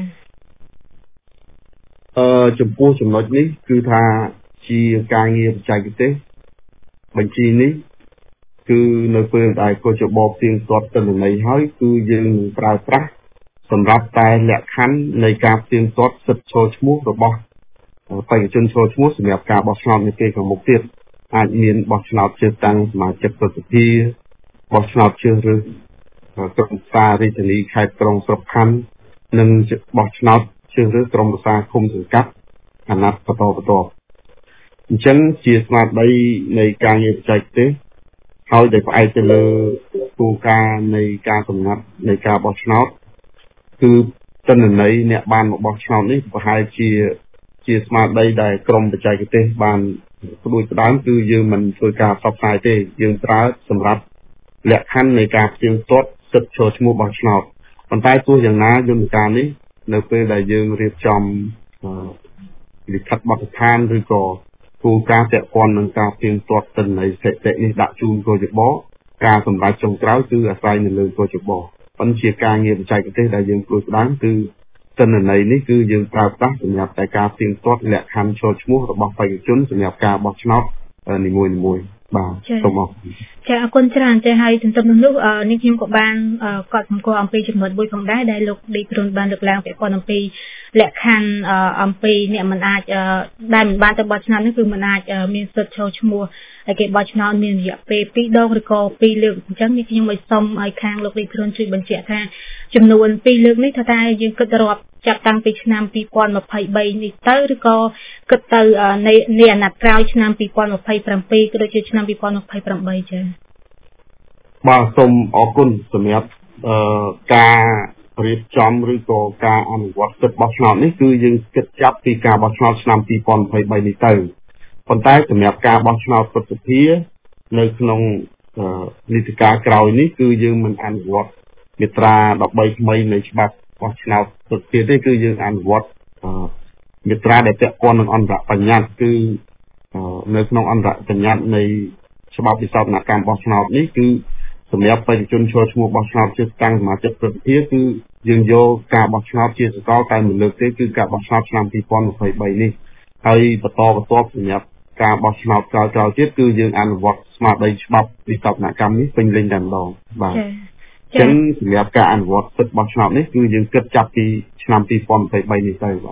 អឺចំពោះចំណុចនេះគឺថាជាការងារបច្ចេកទេសបញ្ជីនេះគឺនៅពេលដែលកោជបផ្ទៀងផ្ទាត់ទិន្នន័យហើយគឺយើងប្រើប្រាស់សម្រាប់តែលក្ខខណ្ឌនៃការផ្ទៀងផ្ទាត់សិទ្ធិចូលឈ្មោះរបស់បេក្ខជនចូលឈ្មោះសម្រាប់ការបោះឆ្នោតនាពេលខាងមុខទៀតអាចមានបោះឆ្នោតជ្រើសតាំងសមាជិកប្រសិទ្ធិបោះឆ្នោតជ្រើសរើសក្រុមប្រឹក្សារាជធានីខេត្តក្រុងស្រុកខណ្ឌនិងបោះឆ្នោតជ្រើសរើសក្រុមប្រឹក្សាឃុំសង្កាត់អាណត្តិបន្តបន្តអញ្ចឹងជាស្មារតីនៃការងារបច្ចេកទេសហើយដែលផ្អែកទៅលើគោលការណ៍នៃការកំណត់នៃការបោះឆ្នោតគឺទិន្នន័យអ្នកបានមកបោះឆ្នោតនេះប្រហែលជាជាស្មារតីដែលក្រមបច្ចេកទេសបានផ្ដួចផ្ដើមគឺយើងមិនធ្វើការផ្សព្វផ្សាយទេយើងប្រើសម្រាប់លក្ខខណ្ឌនៃការផ្ទៀងផ្ទាត់សិទ្ធិចូលឈ្មោះបោះឆ្នោតប៉ុន្តែទោះយ៉ាងណាយន្តការនេះនៅពេលដែលយើងរៀបចំលិខិតបទដ្ឋានឬក៏គោលការណ៍ពាក់ព័ន្ធនឹងការផ្ទៀងផ្ទាត់ទិន្នន័យស្ថិតិនេះដាក់ជូនកោជបការសម្រេចចុងក្រោយគឺអាស្រ័យនៅលើកោជបប៉ុន្តែជាការងារបច្ចេកទេសដែលយើងធ្វើស្ដាំគឺទិន្នន័យនេះគឺយើងប្រើប្រាស់សម្រាប់តែការផ្ទៀងផ្ទាត់លក្ខខណ្ឌចូលឈ្មោះរបស់បេក្ខជនសម្រាប់ការបោះឆ្នោតនីមួយៗបាទសូមអរគុណចាអរគុណច្រើនចាហើយទន្ទឹមនឹងនោះនេះខ្ញុំក៏បានកត់សម្គាល់អំពីចំណុចមួយផងដែរដែលលោកឌីព្រុនបានលើកឡើងពាក់ព័ន្ធអំពីលក្ខខណ្ឌអំពីអ្នកមិនអាចដែលមិនបានទៅបោះឆ្នោតនេះគឺមិនអាចមានសិទ្ធិចូលឈ្មោះហើយគេបោះឆ្នោតមានរយៈពេលពីរដងឬក៏ពីរលើកអញ្ចឹងនេះខ្ញុំឲ្យសុំឲ្យខាងលោកឌីព្រុនជួយបញ្ជាក់ថាចំនួនពីរលើកនេះថាតើយើងគិតរាប់ចាប់តាំងពីឆ្នាំពីរពាន់ម្ភៃបីនេះទៅឬក៏គិតទៅនៃនៃអាណត្តិក្រោយឆ្នាំពីរពាន់ម្ភៃប្រាំពីរក៏ដូចជាឆ្នាំពីរពាន់ម្ភៃប្រាំបីចា៎បាទសូមអរគុណសម្រាប់អឺការរៀបចំឬក៏ការអនុវត្តសិទ្ធិបោះឆ្នោតនេះគឺយើងគិតចាប់ពីការបោះឆ្នោតឆ្នាំពីរពាន់ម្ភៃបីនេះទៅប៉ុន្តែសម្រាប់ការបោះឆ្នោតប្រសិទ្ធិនៅក្នុងនីតិកាលក្រោយនេះគឺយើងមិនអនុវត្តមាត្រាដប់បីថ្មីនៃច្បាប់បោះឆ្នោតប្រសិទ្ធិទេគឺយើងអនុវត្តមាត្រាដែលពាក់ព័ន្ធនឹងអន្តរបញ្ញត្តិគឺនៅក្នុងអន្តរបញ្ញត្តិនៃច្បាប់វិសោធនកម្មបោះឆ្នោតនេះគឺសម្រាប់បេក្ខជនចូលឈ្មោះបោះឆ្នោតជាតាំងសមាជិកប្រសិទ្ធិគឺយើងយកការបោះឆ្នោតជាសកលតែមួយលើកទេគឺការបោះឆ្នោតឆ្នាំពីរពាន់ម្ភៃបីនេះហើយបន្តបន្ទាប់សម្រាប់ការបោះឆ្នោតក្រោយៗទៀតគឺយើងអនុវត្តស្មារតីច្បាប់វិសោធនកម្មនេះពេញលេញតែម្ដងបាទអញ្ចឹងសម្រាប់ការអនុវត្តសិទ្ធិបោះឆ្នោតនេះគឺយើងគិតចាប់ពីឆ្នាំពីរពាន់ម្ភៃបីនេះទៅបាទ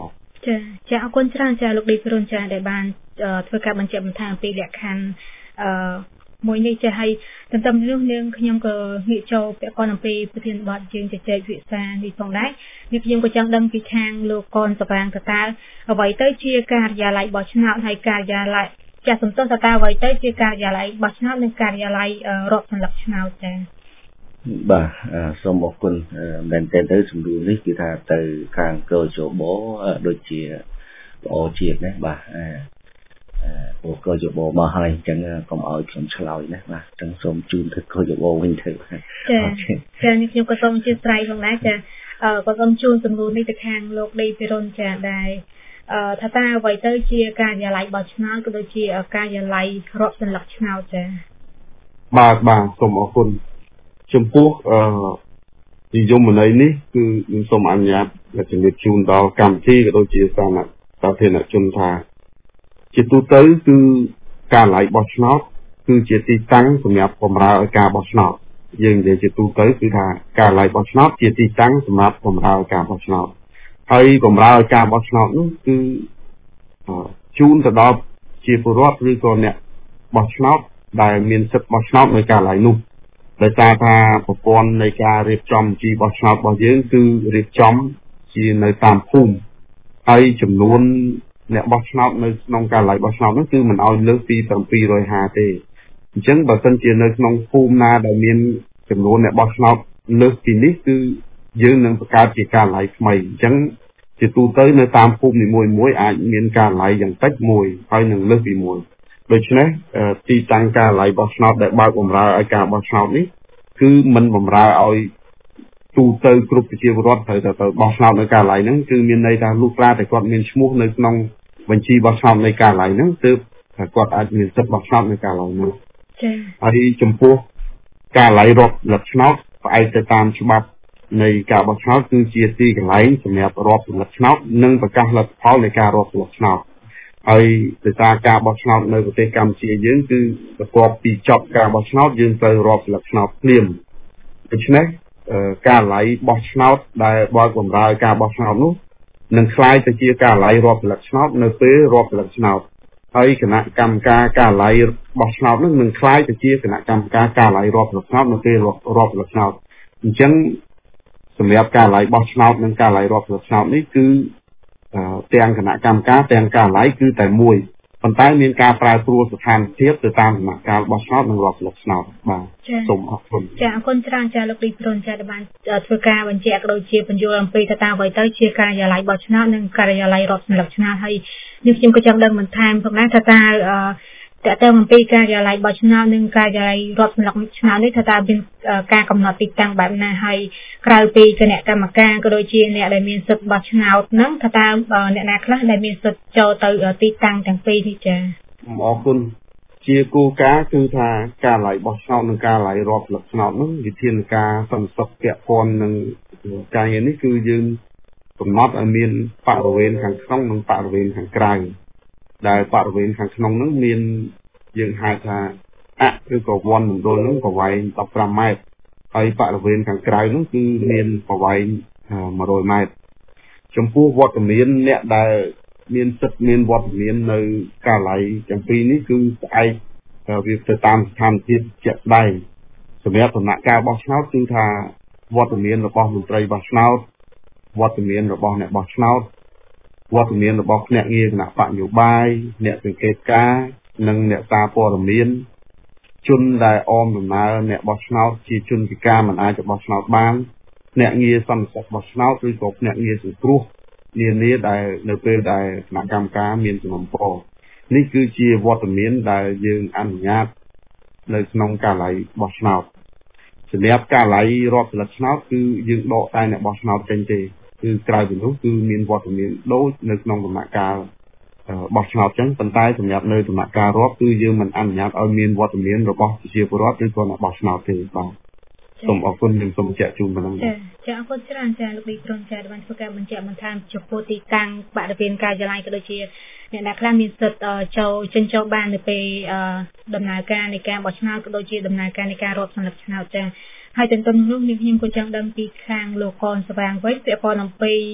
ចាចាអរគុណច្រើនចាលោកឌីប្រុនចាដែលបានធ្វើការបញ្ជាក់បន្ថែមអំពីលក្ខខណ្ឌអឺមួយនេះចាហើយទន្ទឹមនេះយើងខ្ញុំក៏ងាកចូលពាក់ព័ន្ធអំពីប្រធានបទយើងជជែកវិសានេះផងដែរនេះខ្ញុំក៏ចង់ដឹងពីខាងលោកកនសវាងតើតើអ្វីទៅជាការិយាល័យបោះឆ្នោតហើយការិយាល័យចាសំទោសតើតើអ្វីទៅជាការិយាល័យបោះឆ្នោតនិងការិយាល័យរដ្ឋសន្លឹកឆ្នោតចាបាទសូមអរគុណមែនតើទៅសំណួរនេះគឺថាទៅខាងកោជបដូចជាល្អជាតិណាបាទអូកោជបមកហើយអញ្ចឹងកុំឲ្យខ្ញុំឆ្លើយណាបាទអញ្ចឹងសូមជូនទៅកោជបវិញទៅចាចានេះខ្ញុំក៏សូមអធិស្ឋានផងដែរចាក៏សូមជូនសំណួរនេះទៅខាងលោកឌីពីរុនចាដែរអឺថាតើអ្វីទៅជាការិយាល័យបោះឆ្នោតក៏ដូចជាការិយាល័យរដ្ឋសន្លឹកឆ្នោតចាបាទបាទសូមអរគុណចំពោះអឺនិយមន័យនេះគឺខ្ញុំសូមអនុញ្ញាតជំរាបជូនដល់កម្មវិធីក៏ដូចជាសាធារណជនថាជាទូទៅគឺការឡៃបោះឆ្នោតគឺជាទីតាំងសម្រាប់បម្រើឲ្យការបោះឆ្នោតយើងនិយាយជាទូទៅគឺថាការឡៃបោះឆ្នោតជាទីតាំងសម្រាប់បម្រើឲ្យការបោះឆ្នោតហើយបម្រើឲ្យការបោះឆ្នោតនោះគឺជូនទៅដល់ជាពលរដ្ឋឬក៏អ្នកបោះឆ្នោតដែលមានសិទ្ធិបោះឆ្នោតនៅការឡៃនោះដោយសារថាប្រព័ន្ធនៃការរៀបចំជីបោះឆ្នោតរបស់យើងគឺរៀបចំជានៅតាមភូមិហើយចំនួនអ្នកបោះឆ្នោតនៅក្នុងការឡៃបោះឆ្នោតនោះគឺមិនឲ្យលើសពីbảy trămห้าสิบទេអញ្ចឹងបើសិនជានៅក្នុងភូមិណាដែលមានចំនួនអ្នកបោះឆ្នោតលើសពីនេះគឺយើងនឹងបង្កើតជាការឡៃថ្មីអញ្ចឹងជាទូទៅនៅតាមភូមិនីមួយៗអាចមានការឡៃយ៉ាងតិចមួយហើយនឹងលើសពីមួយដូច្នេះទីតាំងការឡៃបោះឆ្នោតដែលបើកបម្រើឲ្យការបោះឆ្នោតនេះគឺមិនបម្រើឲ្យទូទៅគ្រប់ប្រជាពលរដ្ឋត្រូវតែទៅបោះឆ្នោតនៅការឡៃហ្នឹងគឺមានន័យថាលុះត្រាតែគាត់មានឈ្មោះនៅក្នុងបញ្ជីបោះឆ្នោតនៃការឡៃហ្នឹងទើបគាត់អាចមានសិទ្ធិបោះឆ្នោតនៅការឡៃនោះចា៎ហើយចំពោះការឡៃរាប់លិខឆ្នោតផ្អែកទៅតាមច្បាប់នៃការបោះឆ្នោតគឺជាទីកន្លែងសម្រាប់រាប់លិខឆ្នោតនិងប្រកាសលទ្ធផលនៃការរាប់លិខឆ្នោតហើយដោយសារការបោះឆ្នោតនៅប្រទេសកម្ពុជាយើងគឺបន្ទាប់ពីចប់ការបោះឆ្នោតយើងត្រូវរាប់លិខឆ្នោតភ្លាមដូច្នេះការឡៃបោះឆ្នោតដែលបើកបម្រើការបោះឆ្នោតនោះនឹងคล้ายទៅជាការឡៃរាប់លិខឆ្នោតនៅពេលរាប់លិខឆ្នោតហើយគណៈកម្មការការឡៃបោះឆ្នោតនោះនឹងคล้ายទៅជាគណៈកម្មការការឡៃរាប់លិខឆ្នោតនៅពេលរាប់លិខឆ្នោតអញ្ចឹងសម្រាប់ការឡៃបោះឆ្នោតនិងការឡៃរាប់លិខឆ្នោតនេះគឺទាំងគណៈកម្មការទាំងការឡៃគឺតែមួយប៉ុន្តែមានការប្រែប្រួលស្ថានភាពទៅតាមដំណាក់កាលបោះឆ្នោតនិងរាប់លិខឆ្នោតបាទសូមអរគុណចាអរគុណច្រើនចាលោកឌីប្រុនចាដែលបានធ្វើការបញ្ជាក់ក៏ដូចជាបញ្យល់អំពីតើតើអ្វីទៅជាការិយាល័យបោះឆ្នោតនិងការិយាល័យរដ្ឋសន្លឹកឆ្នោតហើយនេះខ្ញុំក៏ចង់ដឹងបន្ថែមផងដែរថាតើតើតើអំពីការិយាល័យបោះឆ្នោតនិងការិយាល័យរដ្ឋសន្លឹកឆ្នោតនេះថាតើមានការកំណត់ទីតាំងបែបណាហើយក្រៅពីគណៈកម្មការក៏ដូចជាអ្នកដែលមានសិទ្ធិបោះឆ្នោតហ្នឹងថាតើអ្នកណាខ្លះដែលមានសិទ្ធិចូលទៅទីតាំងទាំងពីរនេះចាអរគុណជាគោលការណ៍គឺថាការឡៃបោះឆ្នោតនិងការឡៃរាប់លិខឆ្នោតនោះវិធានការសន្តិសុខពាក់ព័ន្ធនឹងការងារនេះគឺយើងកំណត់ឲ្យមានបរិវេណខាងក្នុងនិងបរិវេណខាងក្រៅដែលបរិវេណខាងក្នុងនោះមានយើងហៅថាអឬក៏វ័នមណ្ឌលនោះប្រវែងដប់ប្រាំម៉ែត្រហើយបរិវេណខាងក្រៅនោះគឺមានប្រវែងមួយរយម៉ែត្រចំពោះវត្តមានអ្នកដែលមានសិទ្ធិមានវត្តមាននៅកាល័យទាំងពីរនេះគឺផ្អែកវាទៅតាមស្ថានភាពជាក់ស្ដែងសម្រាប់ដំណាក់កាលបោះឆ្នោតគឺថាវត្តមានរបស់មន្ត្រីបោះឆ្នោតវត្តមានរបស់អ្នកបោះឆ្នោតវត្តមានរបស់ភ្នាក់ងារគណៈបកនយោបាយអ្នកសង្កេតការណ៍និងអ្នកសារព័ត៌មានជនដែលអមដំណើរអ្នកបោះឆ្នោតជាជនពិការមិនអាចបោះឆ្នោតបានភ្នាក់ងារសន្តិសុខបោះឆ្នោតឬក៏ភ្នាក់ងារសង្គ្រោះនានាដែលនៅពេលដែលគណៈកម្មការមានសំណពរនេះគឺជាវត្តមានដែលយើងអនុញ្ញាតនៅក្នុងការឡៃបោះឆ្នោតសម្រាប់ការឡៃរាប់លិខឆ្នោតគឺយើងដកតែអ្នកបោះឆ្នោតចេញទេគឺក្រៅពីនោះគឺមានវត្តមានដូចនៅក្នុងដំណាក់កាលបោះឆ្នោតចឹងប៉ុន្តែសម្រាប់នៅដំណាក់កាលរាប់គឺយើងមិនអនុញ្ញាតឲ្យមានវត្តមានរបស់ប្រជាពលរដ្ឋឬក៏អ្នកបោះឆ្នោតទេបាទសូមអរគុណនិងសូមជូនប៉ុណ្ណឹងចាចាអរគុណច្រើនចាលោកឌីប្រុនចាបានធ្វើការបញ្ជាក់បន្ថែមចំពោះទីតាំងបរិវេណការិយាល័យក៏ដូចជាអ្នកដែលខ្លះមានសិទ្ធិចូលចិញ្ចោលបាននៅពេលដំណើរការនៃការបោះឆ្នោតក៏ដូចជាដំណើរការនៃការរាប់សន្លឹកឆ្នោតចាហើយទន្ទឹមនោះខ្ញុំក៏ចង់ដឹងពីខាងលោកកនស្វាងវិញពាក់ព័ន្ធអំពី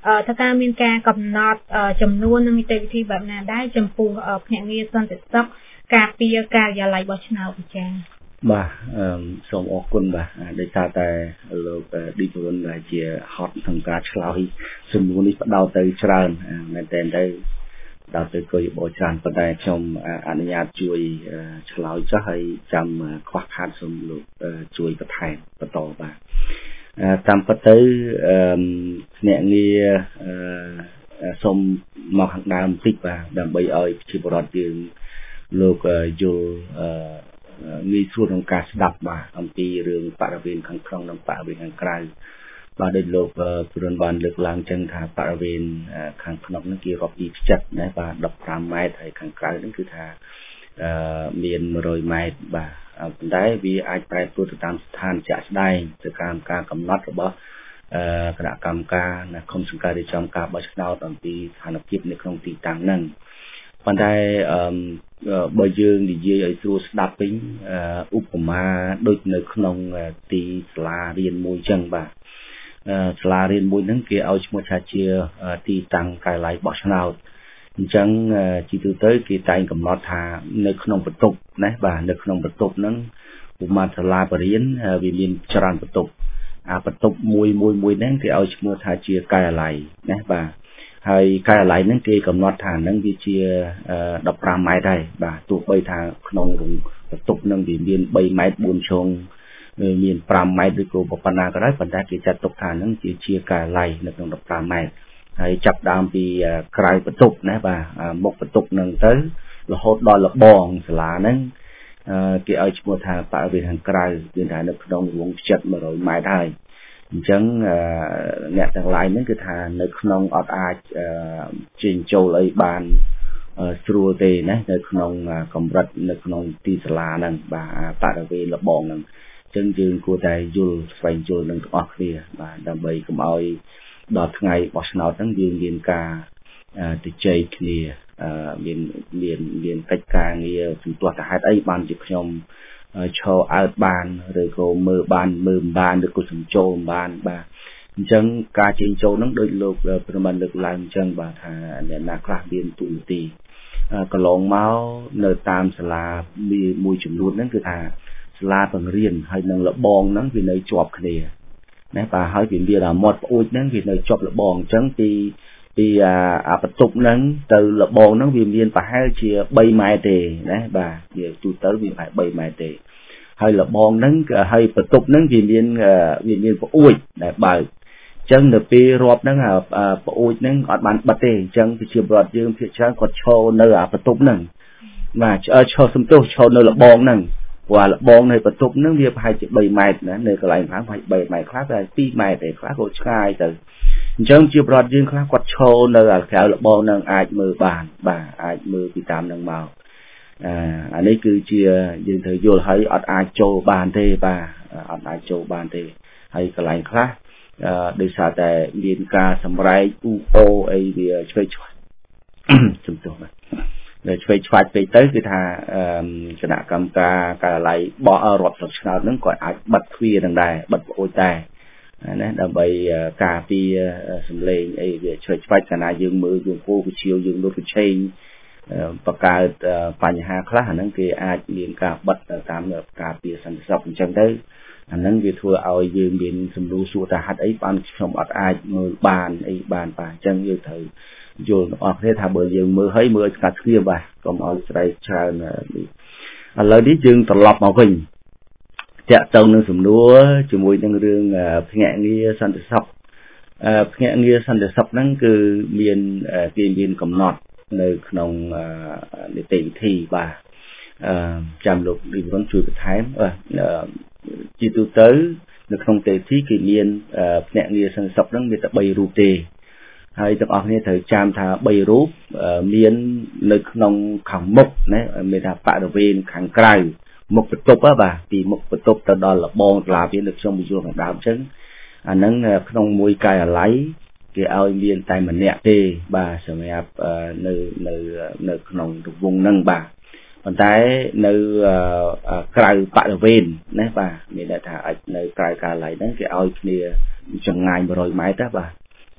ថាការមានការកំណត់ចំនួននិងនីតិវិធីបែបណាដែរចំពោះភ្នាក់ងារសន្តិសុខការពារការិយាល័យបោះឆ្នោតចា៎បាទសូមអរគុណបាទដោយសារតែលោកឌីប្រុនដែលជាហត់ក្នុងការឆ្លើយសំណួរនេះផ្ដោតទៅច្រើនមែនតើទៅដល់ទៅគួយបោះច្រើនប៉ុន្តែខ្ញុំអនុញ្ញាតជួយឆ្លើយចុះហើយចាំខ្វះខាតសូមលោកជួយបន្ថែមបន្តបាទតាមពិតទៅភ្នាក់ងារសូមមកខាងដើមបន្តិចបាទដើម្បីឲ្យប្រជាពលរដ្ឋយើងលោកយល់ងាយស្រួលក្នុងការស្ដាប់បាទអំពីរឿងបរិវេណខាងក្នុងនិងបរិវេណខាងក្រៅបាទដោយលោកព្រុនបានលើកឡើងចឹងថាបរិវេណខាងក្នុងហ្នឹងគេរាប់ពីផ្ចិតណាបាទដប់ប្រាំម៉ែត្រហើយខាងក្រៅហ្នឹងគឺថាមានមួយរយម៉ែត្របាទប៉ុន្តែវាអាចប្រែប្រួលទៅតាមស្ថានជាក់ស្ដែងទៅតាមការកំណត់របស់គណៈកម្មការណាគុំសង្កាត់រៀបចំការបោះឆ្នោតអំពីស្ថានភាពនៅក្នុងទីតាំងហ្នឹងប៉ុន្តែបើយើងនិយាយឲ្យស្រួលស្ដាប់វិញឧបមាដូចនៅក្នុងទីសាលារៀនមួយចឹងបាទសាលារៀនមួយហ្នឹងគេឲ្យឈ្មោះថាជាទីតាំងការិយាល័យបោះឆ្នោតអញ្ចឹងជាទូទៅគេតែងកំណត់ថានៅក្នុងបន្ទប់ណាបាទនៅក្នុងបន្ទប់ហ្នឹងឧបមាសាលាបរិញ្ញាវាមានច្រើនបន្ទប់អាបន្ទប់មួយមួយមួយហ្នឹងគេឲ្យឈ្មោះថាជាការិយាល័យណាបាទហើយការិយាល័យហ្នឹងគេកំណត់ថាហ្នឹងវាជាដប់ប្រាំម៉ែត្រដែរបាទទោះបីថាក្នុងបន្ទប់ហ្នឹងវាមានបីម៉ែត្របួនជ្រុងមានប្រាំម៉ែត្រឬក៏ប៉ុណ្ណាក៏ដោយប៉ុន្តែគេចាត់ទុកថាហ្នឹងជាជាការិយាល័យនៅក្នុងដប់ប្រាំម៉ែត្រហើយចាប់ដើមពីក្រៅបន្ទប់ណាបាទមុខបន្ទប់ហ្នឹងទៅរហូតដល់លបងសាលាហ្នឹងគេឲ្យឈ្មោះថាបរិវេណខាងក្រៅគឺថានៅក្នុងវងផ្ចិតមួយរយម៉ែត្រហើយអញ្ចឹងអ្នកទាំងឡាយហ្នឹងគឺថានៅក្នុងអត់អាចជិញ្ចូលអីបានស្រួលទេណានៅក្នុងកម្រិតនៅក្នុងទីសាលាហ្នឹងបាទបរិវេណលបងហ្នឹងអញ្ចឹងយើងគួរតែយល់ស្វែងយល់នឹងទាំងអស់គ្នាបាទដើម្បីកុំឲ្យដល់ថ្ងៃបោះឆ្នោតហ្នឹងយើងមានការទៅជ័យគ្នាមានមានមានកិច្ចការងារជំទាស់ទៅហេតុអីបានជាខ្ញុំឈរអើតបានឬក៏មើលបានមើលមិនបានឬក៏សំចូលមិនបានបាទអញ្ចឹងការជិញ្ចូលហ្នឹងដូចលោកប្រមាណលើកឡើងអញ្ចឹងបាទថាអ្នកណាខ្លះមានទូនាទីកន្លងមកនៅតាមសាលាមួយចំនួនហ្នឹងគឺថាសាលាបង្រៀនហើយនឹងលបងហ្នឹងវានៅជាប់គ្នាណាបាទហើយវាមានអាមាត់ប្អួចហ្នឹងវានៅជាប់លបងអញ្ចឹងពីពីអាបន្ទប់ហ្នឹងទៅលបងហ្នឹងវាមានប្រហែលជាបីម៉ែត្រទេណាបាទវាទូទៅវាប្រហែលបីម៉ែត្រទេហើយលបងហ្នឹងហើយបន្ទប់ហ្នឹងវាមានវាមានប្អួចដែលបើកអញ្ចឹងនៅពេលរាប់ហ្នឹងប្អួចហ្នឹងអត់បានបិទទេអញ្ចឹងប្រជាពលរដ្ឋយើងភាគច្រើនគាត់ឈរនៅអាបន្ទប់ហ្នឹងបាទឈរសំទោសឈរនៅលបងហ្នឹងព្រោះលបងនៅបន្ទប់ហ្នឹងវាប្រហែលជាបីម៉ែត្រណានៅកន្លែងខាងប្រហែលបីម៉ែត្រខ្លះតែពីរម៉ែត្រទេខ្លះក៏ឆ្ងាយទៅអញ្ចឹងជាប្រវត្តិយើងខ្លះគាត់ឈរនៅក្រៅលបងហ្នឹងអាចមើលបានបាទអាចមើលពីតាមហ្នឹងមកអាអានេះគឺជាយើងត្រូវយល់ហើយអត់អាចចូលបានទេបាទអត់អាចចូលបានទេហើយកន្លែងខ្លះដោយសារតែមានការសម្រែកអ៊ូអូអីវាឆ្វេងឆ្វាច់ជំទោសបាទដែលឆ្វេងឆ្វាច់ពេកទៅគឺថាគណៈកម្មការការិយាល័យបោះរាប់ស្លឹកឆ្នោតហ្នឹងក៏អាចបិទទ្វារនឹងដែរបិទប្អួចដែរណាដើម្បីការពារសម្លេងអីវាឆ្វេងឆ្វាច់កាលណាយើងមើលយើងគោវិជាយើងលុតវិឆេងបង្កើតបញ្ហាខ្លះអាហ្នឹងគេអាចមានការបិទតាមការពារសន្តិសុខអញ្ចឹងទៅអាហ្នឹងវាធ្វើឲ្យយើងមានសំណួរសួរថាហេតុអីបានខ្ញុំអត់អាចមើលបានអីបានបាទអញ្ចឹងយើងត្រូវយល់ទាំងអស់គ្នាថាបើយើងមើលហើយមើលស្កាត់គ្នាបាទកុំឲ្យស្រែកច្រើនឥឡូវនេះយើងត្រឡប់មកវិញតាក់ទងនឹងសំណួរជាមួយនឹងរឿងភ្នាក់ងារសន្តិសុខភ្នាក់ងារសន្តិសុខហ្នឹងគឺមានគេមានកំណត់នៅក្នុងនីតិវិធីបាទចាំលោកឌីវរុនជួយបន្ថែមជាទូទៅនៅក្នុងនីតិវិធីគេមានភ្នាក់ងារសន្តិសុខហ្នឹងមានតែបីរូបទេហើយទាំងអស់គ្នាត្រូវចាំថាបីរូបមាននៅក្នុងខាងមុខណាមានថាបរិវេណខាងក្រៅមុខបន្ទប់បាទពីមុខបន្ទប់ទៅដល់លបងសាលាវានៅខ្ញុំបញ្យល់ខាងដើមអញ្ចឹងអាហ្នឹងក្នុងមួយការិយាល័យគេឲ្យមានតែម្នាក់ទេបាទសម្រាប់នៅនៅនៅក្នុងរង្វង់ហ្នឹងបាទប៉ុន្តែនៅក្រៅបរិវេណណាបាទមានន័យថាអាចនៅក្រៅការិយាល័យហ្នឹងគេឲ្យគ្នាចម្ងាយមួយរយម៉ែត្របាទ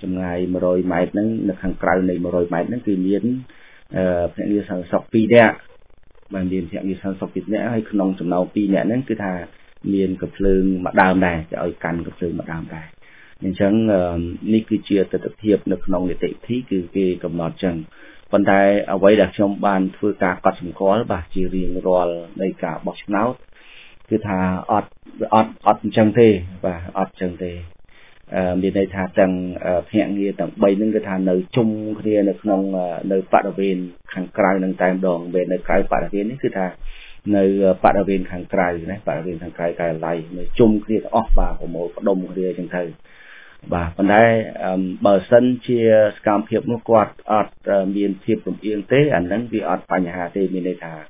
trong ngày một rồi máy nó được hàng cày này một rồi máy nó cứ miến phèn như sản xuất pi đẻ mà miền phèn như sản xuất pi đẻ hay nông trồng nào pi đẻ nó cứ thà miền cặp lương mặt đàm này cho ai cằn cặp lương mặt đàm này nên chẳng ní cứ chia từ tập hiệp được nông để tệ thí cứ cái cầm nọt chẳng vấn đề ở vậy đặt trong bàn phơi cá cắt sủng khó bà chỉ riêng rồi đây cả bọc náo cứ thà ọt ọt ọt chẳng thế và ọt chẳng thế miền này thà chẳng hẹn nghe tặng bay nên cái thà nơi chung kia được nông nơi phát ở bên hàng cày nâng tay đòn bên nơi cái phát ở bênนี้คือthà nơi phát ở bên hàng cày này phát ở bên hàng cày cày lại nơi chung kia ọt bà của một đông kia chẳng thế bà vấn đề bờ sân chia cam hiệp nó quạt ọt miền hiệp đồng yên tế ảnh nắng vì ọt phải nhà thì miền này thà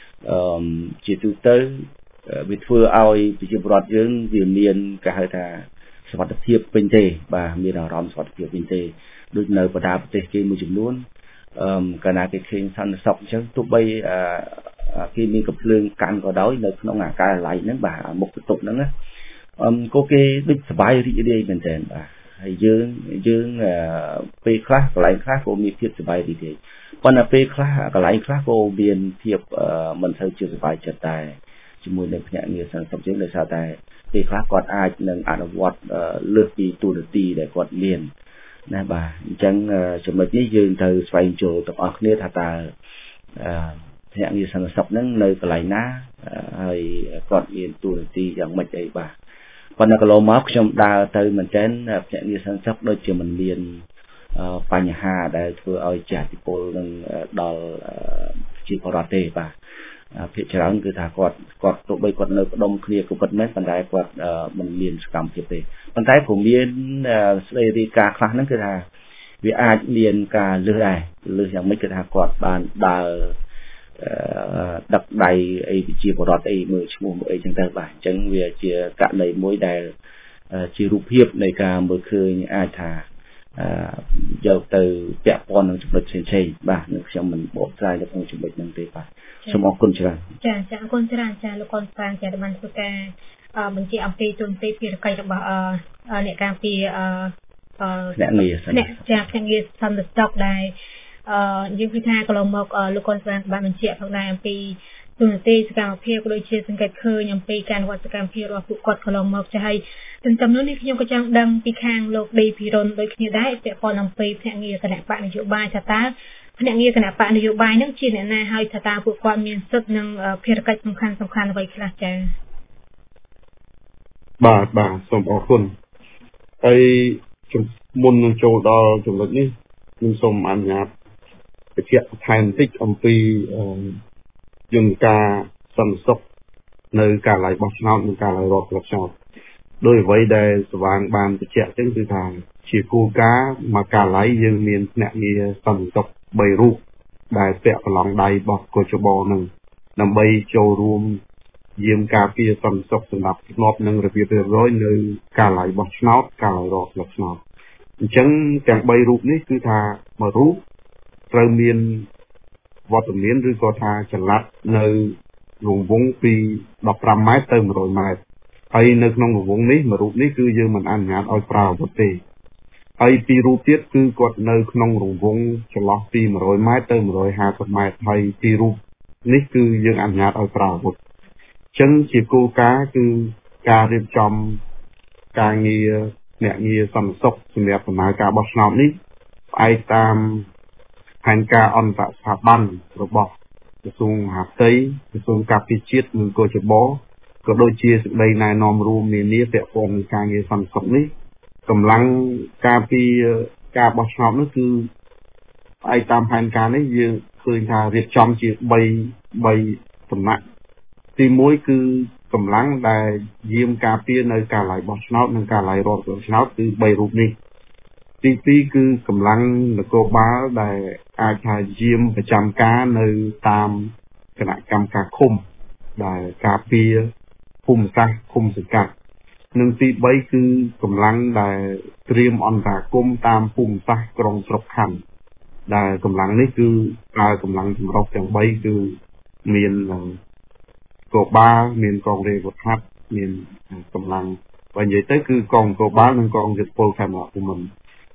chỉ từ tới việc phơi ao bị chịu bọt dưỡng vì miền cả hai thàสวัสดิภาพเป็นเตบ่ามีเราร้อมสวัสดิภาพเป็นเตด้วยเนยประดาประเทศเกมมือจุ่มล้วนการนาเกณฑ์สันสอบเชิงตุบใบที่มีกับเรื่องการก่อด้อยในขนมงาการไหลนั้นบ่าหมกตุกนั้นนะก็เกด้วยสบายที่ดีเป็นเตบ่าให้ยืงยืงเปย์คลาสไหลคลาสก็มีเพียบสบายดีดีปนเปย์คลาสกับไหลคลาสก็เบียนเพียบมันเท่าเชื่อสบายจัดได้จมูกในพญาเงียสันสอบเชิงเลยซาแต่ที่คลาสกอดอาจหนึ่งอาจวัดเลือกปีตัวตีได้กอดเลียนนะบ่าจังสมัยนี้ยืนเธอไฟโจตออกเนี่ยถ้าตาพญาเงียสันสอบนั้นเลยกระไรนะให้กอดเลียนตัวตีอย่างไม่ใจบ่าวันนั้นก็ลงมาชมดาวเธอเหมือนเช่นพญาเงียสันสอบโดยเฉพาะเลียนปัญหาได้เพื่อเอาจากที่โพลนึงดอลจีพอร์เต้บ่าเพียงฉะนั้นคือถ้ากอดกอดตัวใบกอดเนื้อดมเคลียร์กับปัจจัยปัจจัยกอดมันเรียนสกรรมเพียงแต่ปัจจัยผมเรียนสเตกาคลาสนั้นคือถ้าวิอาจเรียนการเลือกได้เลือกอย่างไม่คือถ้ากอดบานดาดักใดไอจีบรอดไอมือชั่วโมงไอจังแต่บ่ายจังเวียเจียกะในมวยใดจีรูปเพียบในการมือคืนอาชาเจ้าตือแปะปอนหนึ่งจุดเซนเซบ่าหนึ่งชั่วมันบอกใจจะคงจุดหนึ่งตีไปสมองคนชราจ้าจ้าคนชราจ้าลูกคนฟังจ้ามันคือการบัญชีอัมพีตุนตีปีระไกระบะเนี่ยการปีเนี่ยเงียเนี่ยจากเงียซันเดอร์สต็อกได้ยุคพิธากลมบอกลูกคนฟังบัญชีทางใดอัมพีตุนตีสกัมพีก็โดยเชื่อสังเกตเคยอัมพีการวัดสกัมพีเราผูกกดกลมบอกจะให้ถึงจำนวนนี้ขยมกระจังดังปีคางโลกดีพิรนโดยขยได้แต่พออัมพีแผงเงียขณะปะนโยบายชะตาขณะนี้ขณะปะนโยบายนั่งจีนเนี่ยให้ชะตาผูกความมีสุดนั่งเพียรกัดสำคัญสำคัญไว้คลาสจ้าบาทบาทสมอคุณไอ้จุดมุนโจดอจุดนี้มีสมอันยับไปเทียบแทนติกอัมพียุนกาสันสกในการไหลบอชนอตในการไหลรอดบอชนอตโดยไว้ได้สว่างบานไปเทียบจึงคือทางchỉ cô cá mà cả lấy dương miền nẹt như tầm tộc bầy ru đại tẹt lòng đầy bọc của cho bò nừng nằm bay châu ruộng diêm cà phê tầm tộc sầm đập ngọt nừng rồi việc rồi nơi cả lấy bọc snot cả lấy rọt lật snot chẳng càng bay ru ní cứ thà mà ru rồi miền vọt miền rồi có thà chẳng lát nơi vùng vốn pi đập ram máy tôm rồi mà ai nơi nông vùng ní mà ru ní cứ dương mình ăn nhạt oi prao bột têไอปีรูปเทียบคือกดในขนมหลวงวงฉลองปีมาร้อยไม้เติมร้อยห้าต้นไม้ไทยปีรูปนี่คือยังอันงานเอาเปล่าหมดฉันจีกูกาคือการเรียบจำการเงียเนี่ยเงียสัมสกสำหรับสมัยการบอสนอมนี้ไอตามแผนการอันตรสถาบันระบบกระทรวงหาเตยกระทรวงการพิจิตรมือโกจบก็โดยเชียร์ในนายนอมรูมมีนี้แต่คนการเงียสัมสกนี้กำลังการปีการบอชนอมนั่นคือไอตามแผนการนี้ยังเคยทาเรียกจอมจีใบใบสำนักที่มวยคือกำลังได้เยี่ยมการปีในการไหลบอชนอมในการไหลรอดบอชนอมคือใบรูปนี้ที่ปีคือกำลังนักโกบ้าได้อาจจะเยี่ยมประจำการในตามคณะกรรมการคุมได้การปีคุมซักคุมสกัดหนึ่งตีใบคือกำลังได้เตรียมอันตรากรมตามปุ่มซักกรองสรบขันได้กำลังนี้คือการกำลังสำรบอย่างใบคือเมียนโกบ้าเมียนกองเรวัดเมียนกำลังวันใหญ่เต้คือกองโกบ้าหนึ่งกองจิตโพลแคมป์ของมัน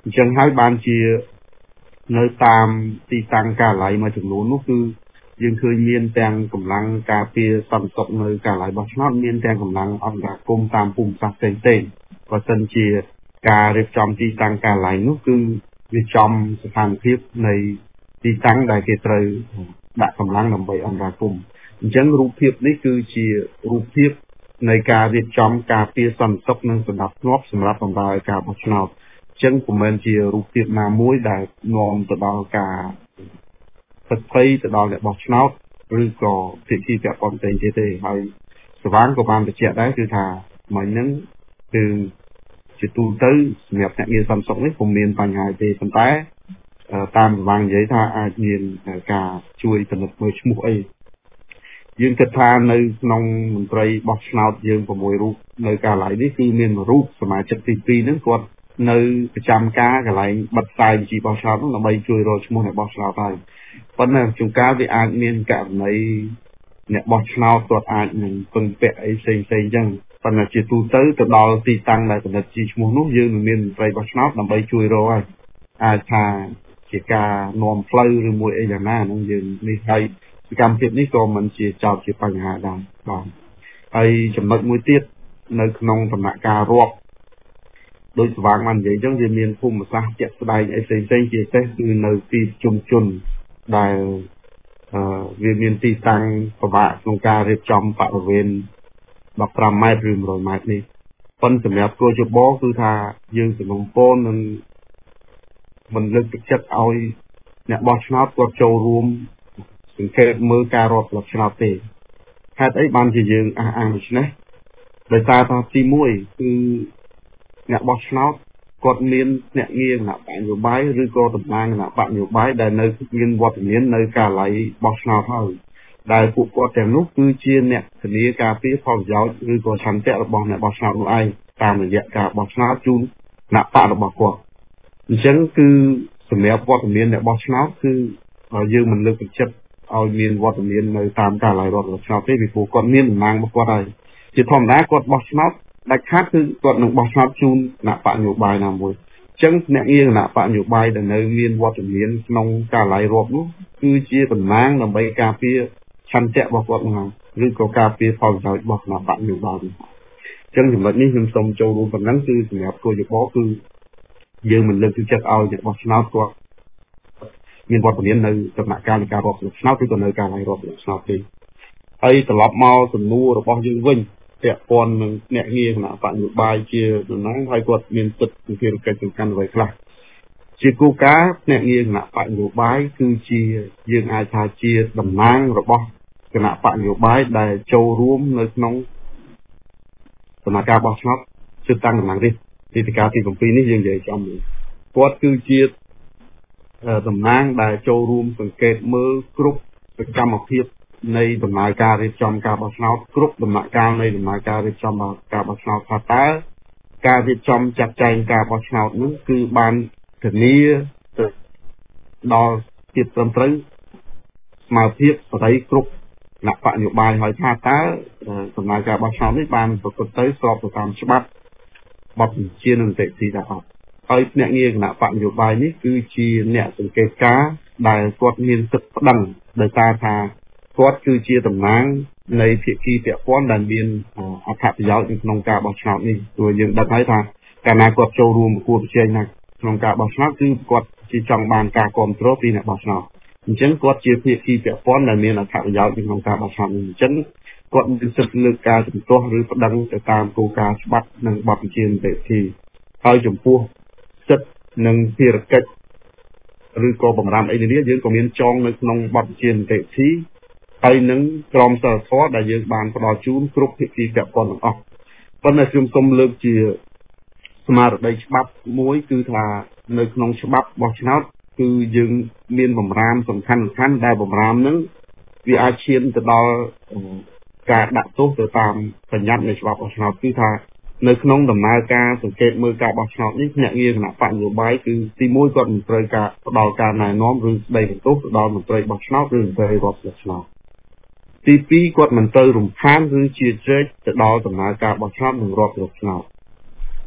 ចឹងហើយបានជានៅតាមទីតាំងកាល័យមួយចំនួននោះគឺយើងឃើញមានទាំងកម្លាំងការពារសន្តិសុខនៅកាល័យបោះឆ្នោតមានទាំងកម្លាំងអន្តរកម្មតាមភូមិសាស្ត្រផ្សេងៗបើសិនជាការរៀបចំទីតាំងកាល័យនោះគឺវាចំស្ថានភាពនៃទីតាំងដែលគេត្រូវដាក់កម្លាំងដើម្បីអន្តរាគមន៍អញ្ចឹងរូបភាពនេះគឺជារូបភាពនៃការរៀបចំការពារសន្តិសុខនិងសណ្ដាប់ធ្នាប់សម្រាប់បម្រើឲ្យការបោះឆ្នោតអញ្ចឹងពុំមែនជារូបភាពណាមួយដែលនាំទៅដល់ការទឹកភ័យទៅដល់អ្នកបោះឆ្នោតឬក៏ភាគីពាក់ព័ន្ធផ្សេងទៀតទេហើយស្វាងក៏បានបញ្ជាក់ដែរគឺថាមិញហ្នឹងគឺជាទូទៅសម្រាប់អ្នកងារសន្តិសុខនេះពុំមានបញ្ហាទេប៉ុន្តែតាមស្វាងនិយាយថាអាចមានការជួយពិនិត្យមើលឈ្មោះអីយើងគិតថានៅក្នុងមន្ត្រីបោះឆ្នោតយើង៦រូបនៅកាល័យនេះគឺមានមួយរូបសមាជិកទីពីរហ្នឹងគាត់នៅប្រចាំការកន្លែងបិទផ្សាយវិទ្យុបោះឆ្នោតហ្នឹងដើម្បីជួយរកឈ្មោះអ្នកបោះឆ្នោតហើយប៉ុន្តែជួនកាលវាអាចមានករណីអ្នកបោះឆ្នោតគាត់អាចនឹងពឹងពាក់អីផ្សេងៗអញ្ចឹងប៉ុន្តែជាទូទៅទៅដល់ទីតាំងដែលពិនិត្យជាឈ្មោះនោះយើងនឹងមានមន្ត្រីបោះឆ្នោតដើម្បីជួយរកហើយអាចថាជាការនាំផ្លូវឬមួយអីយ៉ាងណាហ្នឹងយើងនេះហើយសកម្មភាពនេះក៏មិនជាចោទជាបញ្ហាដែរបាទហើយចំណុចមួយទៀតនៅក្នុងដំណាក់កាលរាប់ដោយស្វាងបាននិយាយអញ្ចឹងវាមានភូមិសាស្ត្រជាក់ស្ដែងអីផ្សេងៗជាពិសេសគឺនៅទីជុំជនដែលអឺវាមានទីតាំងពិបាកក្នុងការរៀបចំបរិវេណដប់ប្រាំម៉ែត្រឬមួយរយម៉ែត្រនេះប៉ុន្តែសម្រាប់គោលយោបល់គឺថាយើងសំណុំពរនឹងមិនលើកទឹកចិត្តឲ្យអ្នកបោះឆ្នោតគាត់ចូលរួមសង្កេតមើលការរាប់ឆ្នោតទេហេតុអីបានជាយើងអះអាងដូច្នេះដោយសារថាទីមួយគឺអ្នកបោះឆ្នោតគាត់មានអ្នកងារគណៈបកនយោបាយឬក៏តំណាងគណៈបកនយោបាយដែលនៅមានវត្តមាននៅកាល័យបោះឆ្នោតហើយដែលពួកគាត់ទាំងនោះគឺជាអ្នកធានាការពារផលប្រយោជន៍ឬក៏ឆន្ទៈរបស់អ្នកបោះឆ្នោតនោះឯងតាមរយៈការបោះឆ្នោតជូនគណៈបករបស់គាត់អញ្ចឹងគឺសម្រាប់វត្តមានអ្នកបោះឆ្នោតគឺយើងមិនលើកទឹកចិត្តឲ្យមានវត្តមាននៅតាមកាល័យរដ្ឋបោះឆ្នោតទេពីព្រោះគាត់មានតំណាងរបស់គាត់ហើយជាធម្មតាគាត់បោះឆ្នោតដាច់ខាតគឺគាត់នឹងបោះឆ្នោតជូនគណៈបកនយោបាយណាមួយអញ្ចឹងអ្នកងារគណៈបកនយោបាយដែលនៅមានវត្តមានក្នុងកាល័យរដ្ឋនោះគឺជាតំណាងដើម្បីការពារឆន្ទៈរបស់គាត់ហ្នឹងឬក៏ការពារផលប្រយោជន៍របស់គណៈបកនយោបាយអញ្ចឹងចំណុចនេះខ្ញុំសូមចូលរួមប៉ុណ្ណឹងគឺសម្រាប់គោលយោបល់គឺយើងមិនលើកទឹកចិត្តឲ្យអ្នកបោះឆ្នោតគាត់មានវត្តមាននៅដំណាក់កាលនៃការរាប់ឆ្នោតឬក៏នៅកាល័យរាប់ឆ្នោតទេហើយត្រឡប់មកសំណួររបស់យើងវិញពាក់ព័ន្ធនឹងអ្នកងារគណៈបកនយោបាយជាតំណាងហើយគាត់មានសិទ្ធិភារកិច្ចសំខាន់អ្វីខ្លះជាគោលការណ៍អ្នកងារគណៈបកនយោបាយគឺជាយើងអាចថាជាតំណាងរបស់គណៈបកនយោបាយដែលចូលរួមនៅក្នុងដំណើរការបោះឆ្នោតជិតតាំងតំណាងរាស្ត្រនីតិកាលទី7នេះយើងនិយាយចំគាត់គឺជាតំណាងដែលចូលរួមសង្កេតមើលគ្រប់សកម្មភាពនៃដំណើរការរៀបចំការបោះឆ្នោតគ្រប់ដំណាក់កាលនៃដំណើរការរៀបចំការបោះឆ្នោតថាតើការរៀបចំចាត់ចែងការបោះឆ្នោតនោះគឺបានធានាទៅដល់ភាពត្រឹមត្រូវស្មើភាពសេរីគ្រប់គណៈបកនយោបាយហើយថាតើដំណើរការបោះឆ្នោតនេះបានប្រព្រឹត្តទៅស្របទៅតាមច្បាប់បទបញ្ជានិងនីតិវិធីដែរអត់ហើយអ្នកងារគណៈបកនយោបាយនេះគឺជាអ្នកសង្កេតការណ៍ដែលគាត់មានសិទ្ធិប្តឹងដោយសារថាគាត់គឺជាតំណាងនៃភាគីពាក់ព័ន្ធដែលមានអត្ថប្រយោជន៍នៅក្នុងការបោះឆ្នោតនេះព្រោះយើងដឹងហើយថាកាលណាគាត់ចូលរួមប្រកួតប្រជែងណាក្នុងការបោះឆ្នោតគឺគាត់ជាចង់បានការគ្រប់គ្រងពីអ្នកបោះឆ្នោតអញ្ចឹងគាត់ជាភាគីពាក់ព័ន្ធដែលមានអត្ថប្រយោជន៍ក្នុងការបោះឆ្នោតនេះអញ្ចឹងគាត់មានសិទ្ធិលើកការជំទាស់ឬប្តឹងទៅតាមគោលការណ៍ច្បាប់និងបទបញ្ជានីតិវិធីហើយចំពោះសិទ្ធិនិងភារកិច្ចឬក៏បម្រាមអីនេះយើងក៏មានចងនៅក្នុងបទបញ្ជានីតិវិធីហើយនឹងក្រមសីលធម៌ដែលយើងបានផ្ដល់ជូនគ្រប់ភាគីពាក់ព័ន្ធទាំងអស់ប៉ុន្តែខ្ញុំសូមលើកជាស្មារតីច្បាប់មួយគឺថានៅក្នុងច្បាប់បោះឆ្នោតគឺយើងមានបម្រាមសំខាន់សំខាន់ដែលបម្រាមហ្នឹងវាអាចឈានទៅដល់ការដាក់ទោសទៅតាមបញ្ញត្តិនៃច្បាប់បោះឆ្នោតគឺថានៅក្នុងដំណើរការសង្កេតមើលការបោះឆ្នោតនេះអ្នកងារគណៈបកនយោបាយគឺទីមួយគាត់មិនត្រូវការផ្ដល់ការណែនាំឬស្ដីបន្ទោសទៅដល់មន្ត្រីបោះឆ្នោតឬមន្ត្រីរដ្ឋបោះឆ្នោតទីពីរគាត់មិនត្រូវរំខានឬជាជ្រែកទៅដល់ដំណើរការបោះឆ្នោតនិងរដ្ឋបោះឆ្នោត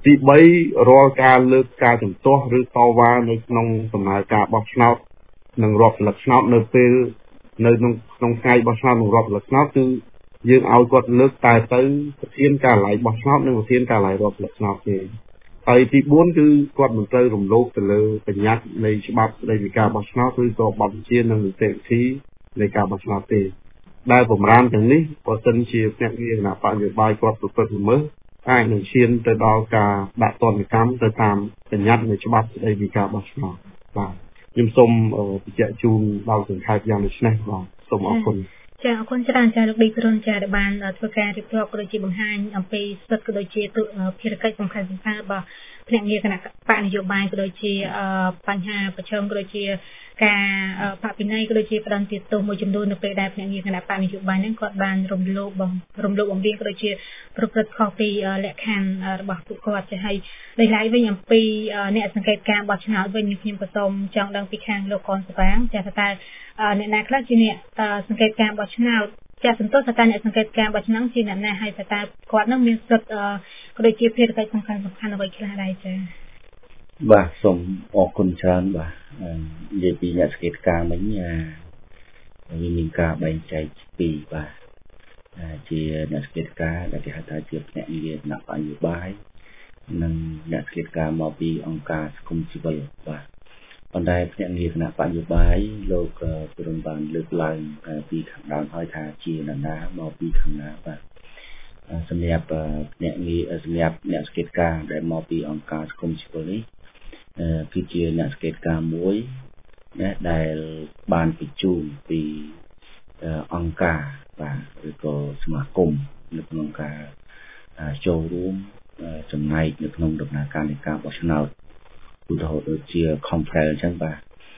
ទីបីរាល់ការលើកការជំទាស់ឬតវ៉ានៅក្នុងដំណើរការបោះឆ្នោតនិងរាប់លិខឆ្នោតនៅពេលនៅក្នុងក្នុងថ្ងៃបោះឆ្នោតនិងរាប់លិខឆ្នោតគឺយើងឲ្យគាត់លើកតែទៅប្រធានការិយាល័យបោះឆ្នោតនិងប្រធានការិយាល័យរាប់លិខឆ្នោតទេហើយទីបួនគឺគាត់មិនត្រូវរំលោភទៅលើបញ្ញត្តិនៃច្បាប់ស្តីពីការបោះឆ្នោតឬក៏បទបញ្ជានិងនីតិវិធីនៃការបោះឆ្នោតទេដែលបំរាមទាំងនេះបើសិនជាភ្នាក់ងារគណៈបកនយោបាយគាត់ប្រព្រឹត្តល្មើសអាចនឹងឈានទៅដល់ការដាក់ទណ្ឌកម្មទៅតាមបញ្ញត្តិនៃច្បាប់ស្តីពីការបោះឆ្នោតបាទខ្ញុំសូមបញ្ជាក់ជូនដល់សង្ខេបយ៉ាងដូចនេះបាទសូមអរគុណចាអរគុណច្រើនចាលោកឌីគ្រុនចាដែលបានធ្វើការរៀបរាប់ក៏ដូចជាបង្ហាញអំពីសិទ្ធិក៏ដូចជាភារកិច្ចសំខាន់ៗរបស់ភ្នាក់ងារគណៈបកនយោបាយក៏ដូចជាបញ្ហាប្រឈមក៏ដូចជាការបកពិន័យក៏ដូចជាផ្ដន្ទាទោសមួយចំនួននៅពេលដែលភ្នាក់ងារគណៈបកនយោបាយហ្នឹងគាត់បានរំលោភបំរំលោភបំពានក៏ដូចជាប្រព្រឹត្តខុសពីលក្ខខណ្ឌរបស់ពួកគាត់ចាហើយដោយឡែកវិញអំពីអ្នកសង្កេតការបោះឆ្នោតវិញខ្ញុំក៏សូមចង់ដឹងពីខាងលោកកនសវាងចាថាតើអ្នកណាខ្លះជាអ្នកសង្កេតការបោះឆ្នោតចាសន្ទុះថាតើអ្នកសង្កេតការបោះឆ្នោតជាអ្នកណាហើយថាតើគាត់នឹងមានសិទ្ធិក៏ដូចជាភារកិច្ចសំខាន់សំខាន់អ្វីខ្លះដែរចាបាទសូមអរគុណច្រើនបាទនិយាយពីអ្នកសង្កេតការមិញវាមានការបែងចែកពីរបាទជាអ្នកសង្កេតការដែលគេហៅថាជាភ្នាក់ងារគណៈបកនយោបាយនិងអ្នកសង្កេតការមកពីអង្គការសង្គមស៊ីវិលបាទប៉ុន្តែភ្នាក់ងារគណៈបកនយោបាយលោកព្រមបានលើកឡើងពីខាងដើមហើយថាជានរណាមកពីខាងណាបាទសម្រាប់ភ្នាក់ងារសម្រាប់អ្នកសង្កេតការដែលមកពីអង្គការសង្គមស៊ីវិលនេះគឺជាអ្នកសង្កេតការមួយណាដែលបានបញ្ជូនពីអង្គការបាទឬក៏សមាគមនៅក្នុងការចូលរួមចំណែកនៅក្នុងដំណើរការនៃការបោះឆ្នោតឧទាហរណ៍ដូចជា Comprel អញ្ចឹងបាទ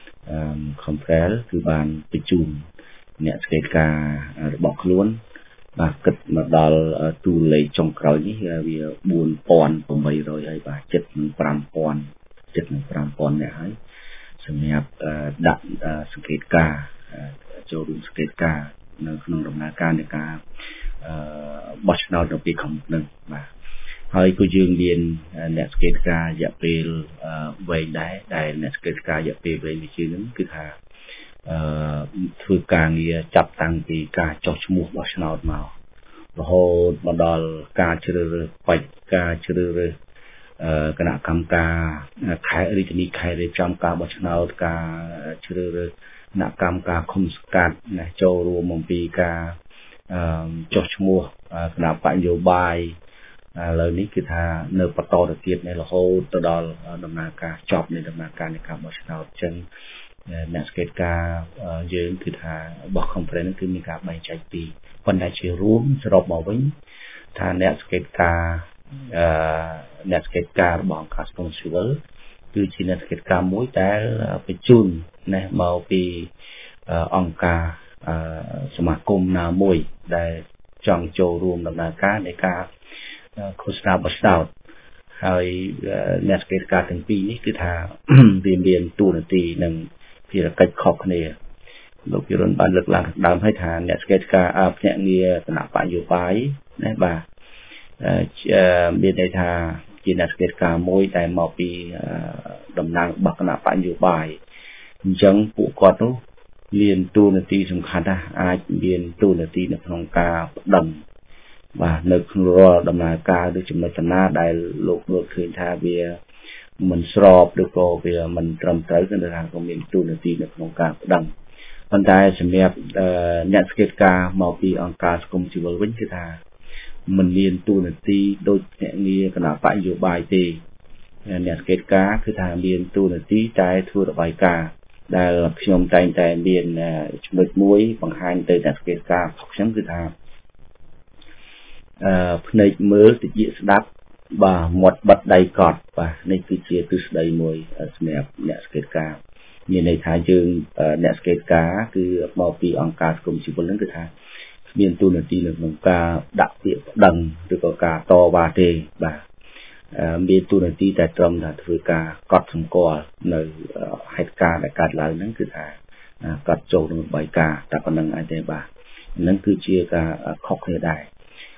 Comprel គឺបានបញ្ជូនអ្នកសង្កេតការរបស់ខ្លួនបាទគិតមកដល់ទូលេខចុងក្រោយនេះវា បួនពាន់ប្រាំបីរយ ហើយបាទជិតនឹង ប្រាំពាន់ ជិតនឹង ប្រាំពាន់នាក់ហើយសម្រាប់ដាក់សង្កេតការចូលរួមសង្កេតការនៅក្នុងដំណើរការនៃការបោះឆ្នោតនៅពេលខាងមុខនេះបាទហើយក៏យើងមានអ្នកសង្កេតការរយៈពេលវែងដែរដែលអ្នកសង្កេតការរយៈពេលវែងនេះជាងគឺថាអឺធ្វើការងារចាប់តាំងពីការចុះឈ្មោះបោះឆ្នោតមករហូតមកដល់ការជ្រើសរើសបេក្ខការជ្រើសរើសគណៈកម្មការខេត្តរាជធានីខេត្តរៀបចំការបោះឆ្នោតការជ្រើសរើសគណៈកម្មការឃុំសង្កាត់ណាចូលរួមអំពីការចុះឈ្មោះគណៈបកនយោបាយឥឡូវនេះគឺថានៅបន្តទៅទៀតនៅរហូតទៅដល់ដំណើរការចប់នៃដំណើរការនៃការបោះឆ្នោតអញ្ចឹងអ្នកសង្កេតការយើងគឺថារបស់ Comprel គឺមានការបែងចែកពីរប៉ុន្តែជារួមសរុបមកវិញថាអ្នកសង្កេតការអឺអ្នកសង្កេតការរបស់អង្គការសង្គមស៊ីវិលគឺជាអ្នកសង្កេតការមួយដែលបញ្ជូនណាមកពីអង្គការសមាគមណាមួយដែលចង់ចូលរួមដំណើរការនៃការឃោសនាបោះឆ្នោតហើយអ្នកសង្កេតការទាំងពីរនេះគឺថាវាមានតួនាទីនិងភារកិច្ចខុសគ្នាលោកវិរុនបានលើកឡើងដើមឲ្យថាអ្នកសង្កេតការភ្នាក់ងារគណៈបកនយោបាយណាបាទមានន័យថាជាអ្នកសង្កេតការមួយដែលមកពីតំណាងរបស់គណៈបកនយោបាយអញ្ចឹងពួកគាត់នោះមានតួនាទីសំខាន់ណាស់អាចមានតួនាទីនៅក្នុងការបដិងបាទនៅក្នុងរាល់ដំណើរការឬចំណុចណាដែលលោកមើលឃើញថាវាមិនស្របឬក៏វាមិនត្រឹមត្រូវគឺថាក៏មានតួនាទីនៅក្នុងការបដិងប៉ុន្តែសម្រាប់អ្នកសង្កេតការមកពីអង្គការសង្គមស៊ីវិលវិញគឺថាមិនមានតួនាទីដូចភ្នាក់ងារគណៈបកនយោបាយទេអ្នកសង្កេតការគឺថាមានតួនាទីតែធ្វើរបាយការណ៍ដែលខ្ញុំតែងតែមានចំណុចមួយបង្ហាញទៅអ្នកសង្កេតការរបស់ខ្ញុំគឺថាអឺភ្នែកមើលតិចស្ដាប់បាទមាត់បិទដៃកត់បាទនេះគឺជាទ្រឹស្ដីមួយសម្រាប់អ្នកសង្កេតការមានន័យថាយើងអ្នកសង្កេតការគឺមកពីអង្គការសង្គមស៊ីវិលហ្នឹងគឺថាមានតួនាទីនៅក្នុងការដាក់ពាក្យប្តឹងឬក៏ការតវ៉ាទេបាទមានតួនាទីតែត្រឹមថាធ្វើការកត់សម្គាល់នៅហេតុការណ៍ដែលកើតឡើងហ្នឹងគឺថាកត់ចូលក្នុងបាយការតែប៉ុណ្្នឹងឯងទេបាទហ្នឹងគឺជាការខុសគ្នាដែរ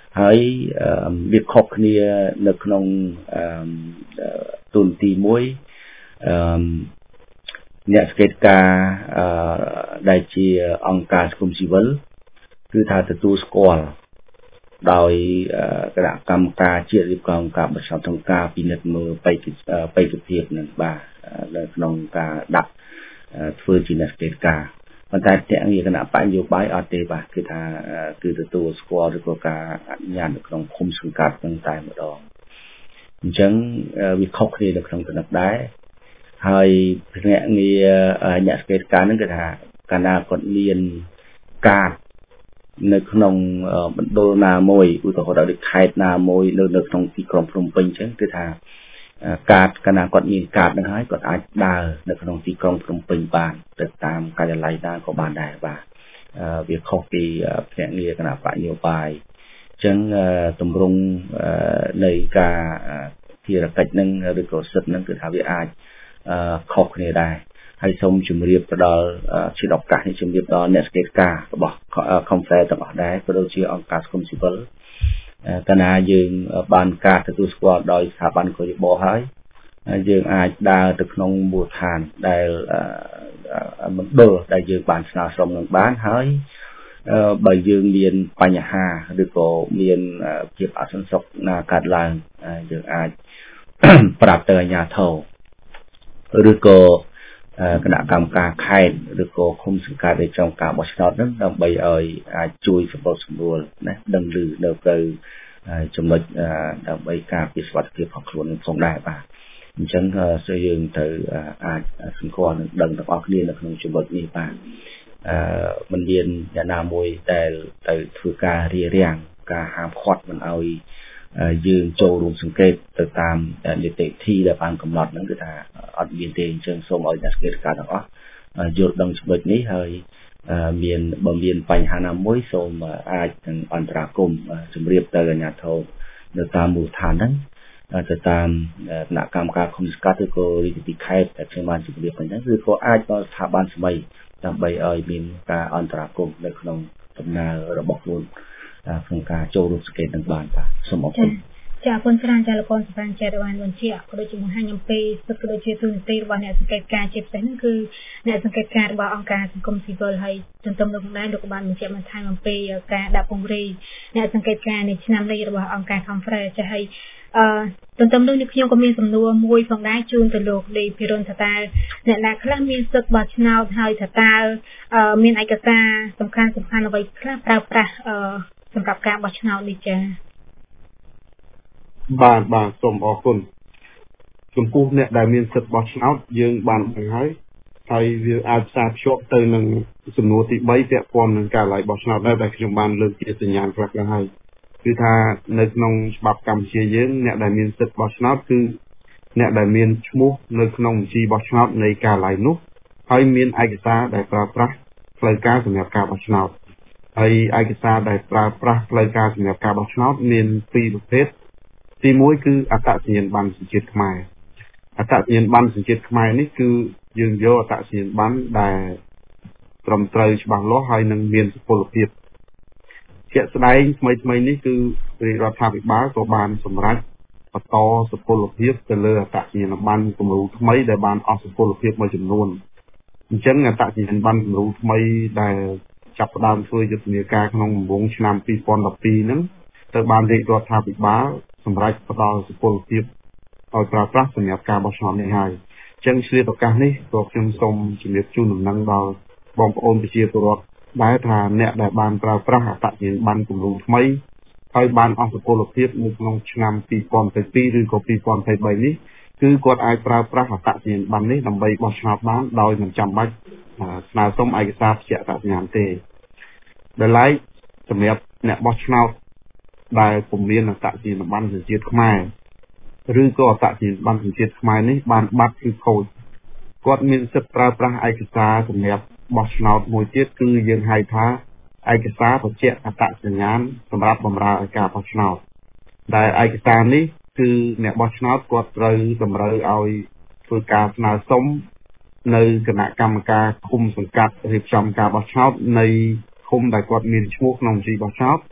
ហើយវាខុសគ្នានៅក្នុងទូនទីមួយអ្នកសង្កេតការដែលជាអង្គការសង្គមស៊ីវិលគឺថាទទួលស្គាល់ដោយគណៈកម្មការជាតិរៀបចំការបោះឆ្នោតក្នុងការពិនិត្យមើលបេក្ខបេក្ខភាពនឹងបាទនៅក្នុងការដាក់ធ្វើជាអ្នកសង្កេតការប៉ុន្តែទាំងនេះគណៈបកនយោបាយអត់ទេបាទគឺថាគឺទទួលស្គាល់ឬក៏ការអនុញ្ញាតនៅក្នុងឃុំសង្កាត់នឹងតែម្ដងអញ្ចឹងវាខុសគ្នានៅក្នុងដំណឹងដែរហើយភ្នាក់ងារអ្នកសង្កេតការនឹងគឺថាកាលណាគាត់មានកាតនៅក្នុងមណ្ឌលណាមួយឧទាហរណ៍ដូចខេត្តណាមួយនៅនៅក្នុងទីក្រុងភ្នំពេញអញ្ចឹងគឺថាកាតកាលណាគាត់មានកាតនឹងហើយគាត់អាចដើរនៅក្នុងទីក្រុងភ្នំពេញបានទៅតាមការិយាល័យណាក៏បានដែរបាទវាខុសពីភ្នាក់ងារគណៈបកនយោបាយអញ្ចឹងទម្រង់នៃការភារកិច្ចនឹងឬក៏សិទ្ធិនឹងគឺថាវាអាចខុសគ្នាដែរហើយសូមជម្រាបទៅដល់ជាឱកាសនេះជម្រាបដល់អ្នកសង្កេតការរបស់ Conference ទាំងអស់ដែរក៏ដូចជាអង្គការសង្គមស៊ីវិលកាលណាយើងបានការទទួលស្គាល់ដោយស្ថាប័នគយបោហើយយើងអាចដើរទៅក្នុងមូលដ្ឋានដែលមណ្ឌលដែលយើងបានស្នើសុំនឹងបានហើយបើយើងមានបញ្ហាឬក៏មានភាពអសន្តិសុខណាកើតឡើងយើងអាចប្រាប់ទៅអាជ្ញាធរឬក៏គណៈកម្មការខេត្តឬក៏ឃុំសង្កាត់ដែលtrongការបោះឆ្នោតហ្នឹងដើម្បីឲ្យអាចជួយសម្របសម្រួលណាដឹងឮនៅទៅចំណុចដើម្បីការពារសុខភាពของខ្លួននឹងផងដែរបាទអញ្ចឹងសូមយើងទៅអាចសង្កល់នឹងដឹងទាំងអស់គ្នានៅក្នុងចំណុចនេះបាទអឺមិនមានអ្នកណាមួយដែលទៅធ្វើការរារាំងការហាមឃាត់មិនឲ្យយើងចូលរួមសង្កេតទៅតាមនីតិវិធីដែលបានកំណត់ហ្នឹងគឺថាអត់មានទេអញ្ចឹងសូមឲ្យអ្នកសង្កេតការទាំងអស់យល់ដឹងចំណុចនេះហើយមានបើមានបញ្ហាណាមួយសូមអាចនឹងអន្តរាគមន៍ជម្រាបទៅអាជ្ញាធរនៅតាមមូលដ្ឋានហ្នឹងទៅតាមគណៈកម្មការឃុំសង្កាត់ឬក៏រាជធានីខេត្តដែលខ្ញុំបានជម្រាបហ្នឹងគឺក៏អាចដល់ស្ថាប័នស្មីដើម្បីឲ្យមានការអន្តរាគមន៍នៅក្នុងដំណើររបស់ខ្លួនក្នុងការចូលរួមសង្កេតនឹងបានបាទសូមអរគុណចា៎អរគុណច្រើនចា៎លោកកូនសម្រាប់ចា៎បានបញ្ជាក់ក៏ដូចជាបង្ហាញអំពីសិទ្ធិក៏ដូចជាទូនាទីរបស់អ្នកសង្កេតការជាពិសេសហ្នឹងគឺអ្នកសង្កេតការរបស់អង្គការសង្គមស៊ីវិលហើយទន្ទឹមនឹងដែរលោកក៏បានបញ្ជាក់បន្ថែមអំពីការដាក់ពង្រាយអ្នកសង្កេតការនៃឆ្នាំនេះរបស់អង្គការ Conference ចា៎ហើយអឺទន្ទឹមនឹងនេះខ្ញុំក៏មានសំណួរមួយផងដែរជូនទៅលោកលីភិរុនថាតើអ្នកណាខ្លះមានសិទ្ធិបោះឆ្នោតហើយថាតើមានឯកសារសំខាន់សំខាន់អ្វីខ្លះប្រើប្រាស់អឺសម្រាប់ការបោះឆ្នោតនេះចា៎បាទបាទសូមអរគុណចំពោះអ្នកដែលមានសិទ្ធិបោះឆ្នោតយើងបានដឹងហើយហើយវាអាចផ្សារភ្ជាប់ទៅនឹងសំណួរទី3ពាក់ព័ន្ធនឹងការឡាយបោះឆ្នោតដែរដែលខ្ញុំបានលើកជាសញ្ញាខ្លះៗហើយគឺថានៅក្នុងច្បាប់កម្ពុជាយើងអ្នកដែលមានសិទ្ធិបោះឆ្នោតគឺអ្នកដែលមានឈ្មោះនៅក្នុងបញ្ជីបោះឆ្នោតនៃការឡាយនោះហើយមានឯកសារដែលប្រើប្រាស់ផ្លូវការសម្រាប់ការបោះឆ្នោតហើយឯកសារដែលប្រើប្រាស់ផ្លូវការសម្រាប់ការបោះឆ្នោតមានពីរប្រភេទទីមួយគឺអត្តសញ្ញាណប័ណ្ណសញ្ជាតិខ្មែរអត្តសញ្ញាណប័ណ្ណសញ្ជាតិខ្មែរនេះគឺយើងយកអត្តសញ្ញាណប័ណ្ណដែលត្រឹមត្រូវច្បាស់លាស់ហើយនឹងមានសុពលភាពជាក់ស្ដែងថ្មីថ្មីនេះគឺរាជរដ្ឋាភិបាលក៏បានសម្រេចបន្តសុពលភាពទៅលើអត្តសញ្ញាណប័ណ្ណគំរូថ្មីដែលបានអស់សុពលភាពមួយចំនួនអញ្ចឹងអត្តសញ្ញាណប័ណ្ណគំរូថ្មីដែលចាប់ផ្ដើមធ្វើយុទ្ធនាការក្នុងរង្វង់ឆ្នាំពីរពាន់ដប់ពីរហ្នឹងទៅបានរាជរដ្ឋាភិបាលសម្រាប់ផ្ដល់សុពលភាពឲ្យប្រើប្រាស់សម្រាប់ការបោះឆ្នោតនេះហើយអញ្ចឹងឆ្លៀតឱកាសនេះក៏ខ្ញុំសូមជម្រាបជូនដំណឹងដល់បងប្អូនប្រជាពលរដ្ឋដែរថាអ្នកដែលបានប្រើប្រាស់អត្តសញ្ញាណប័ណ្ណគំរូថ្មីហើយបានអស់សុពលភាពនៅក្នុងឆ្នាំពីរពាន់ยี่สิบពីរឬក៏ពីរពាន់ยี่สิบបីនេះគឺគាត់អាចប្រើប្រាស់អត្តសញ្ញាណប័ណ្ណនេះដើម្បីបោះឆ្នោតបានដោយមិនចាំបាច់ស្នើសុំឯកសារបញ្ជាក់អត្តសញ្ញាណទេដែលឡែកសម្រាប់អ្នកបោះឆ្នោតដែលពុំមានអត្តសញ្ញាណប័ណ្ណសញ្ជាតិខ្មែរឬក៏អត្តសញ្ញាណប័ណ្ណសញ្ជាតិខ្មែរនេះបានបាត់ឬខូចគាត់មានសិទ្ធិប្រើប្រាស់ឯកសារសម្រាប់បោះឆ្នោតមួយទៀតគឺយើងហៅថាឯកសារបញ្ជាក់អត្តសញ្ញាណសម្រាប់បម្រើឲ្យការបោះឆ្នោតដែលឯកសារនេះគឺអ្នកបោះឆ្នោតគាត់ត្រូវតម្រូវឲ្យធ្វើការស្នើសុំនៅគណៈកម្មការឃុំសង្កាត់រៀបចំការបោះឆ្នោតនៃឃុំដែលគាត់មានឈ្មោះក្នុងបញ្ជីបោះឆ្នោត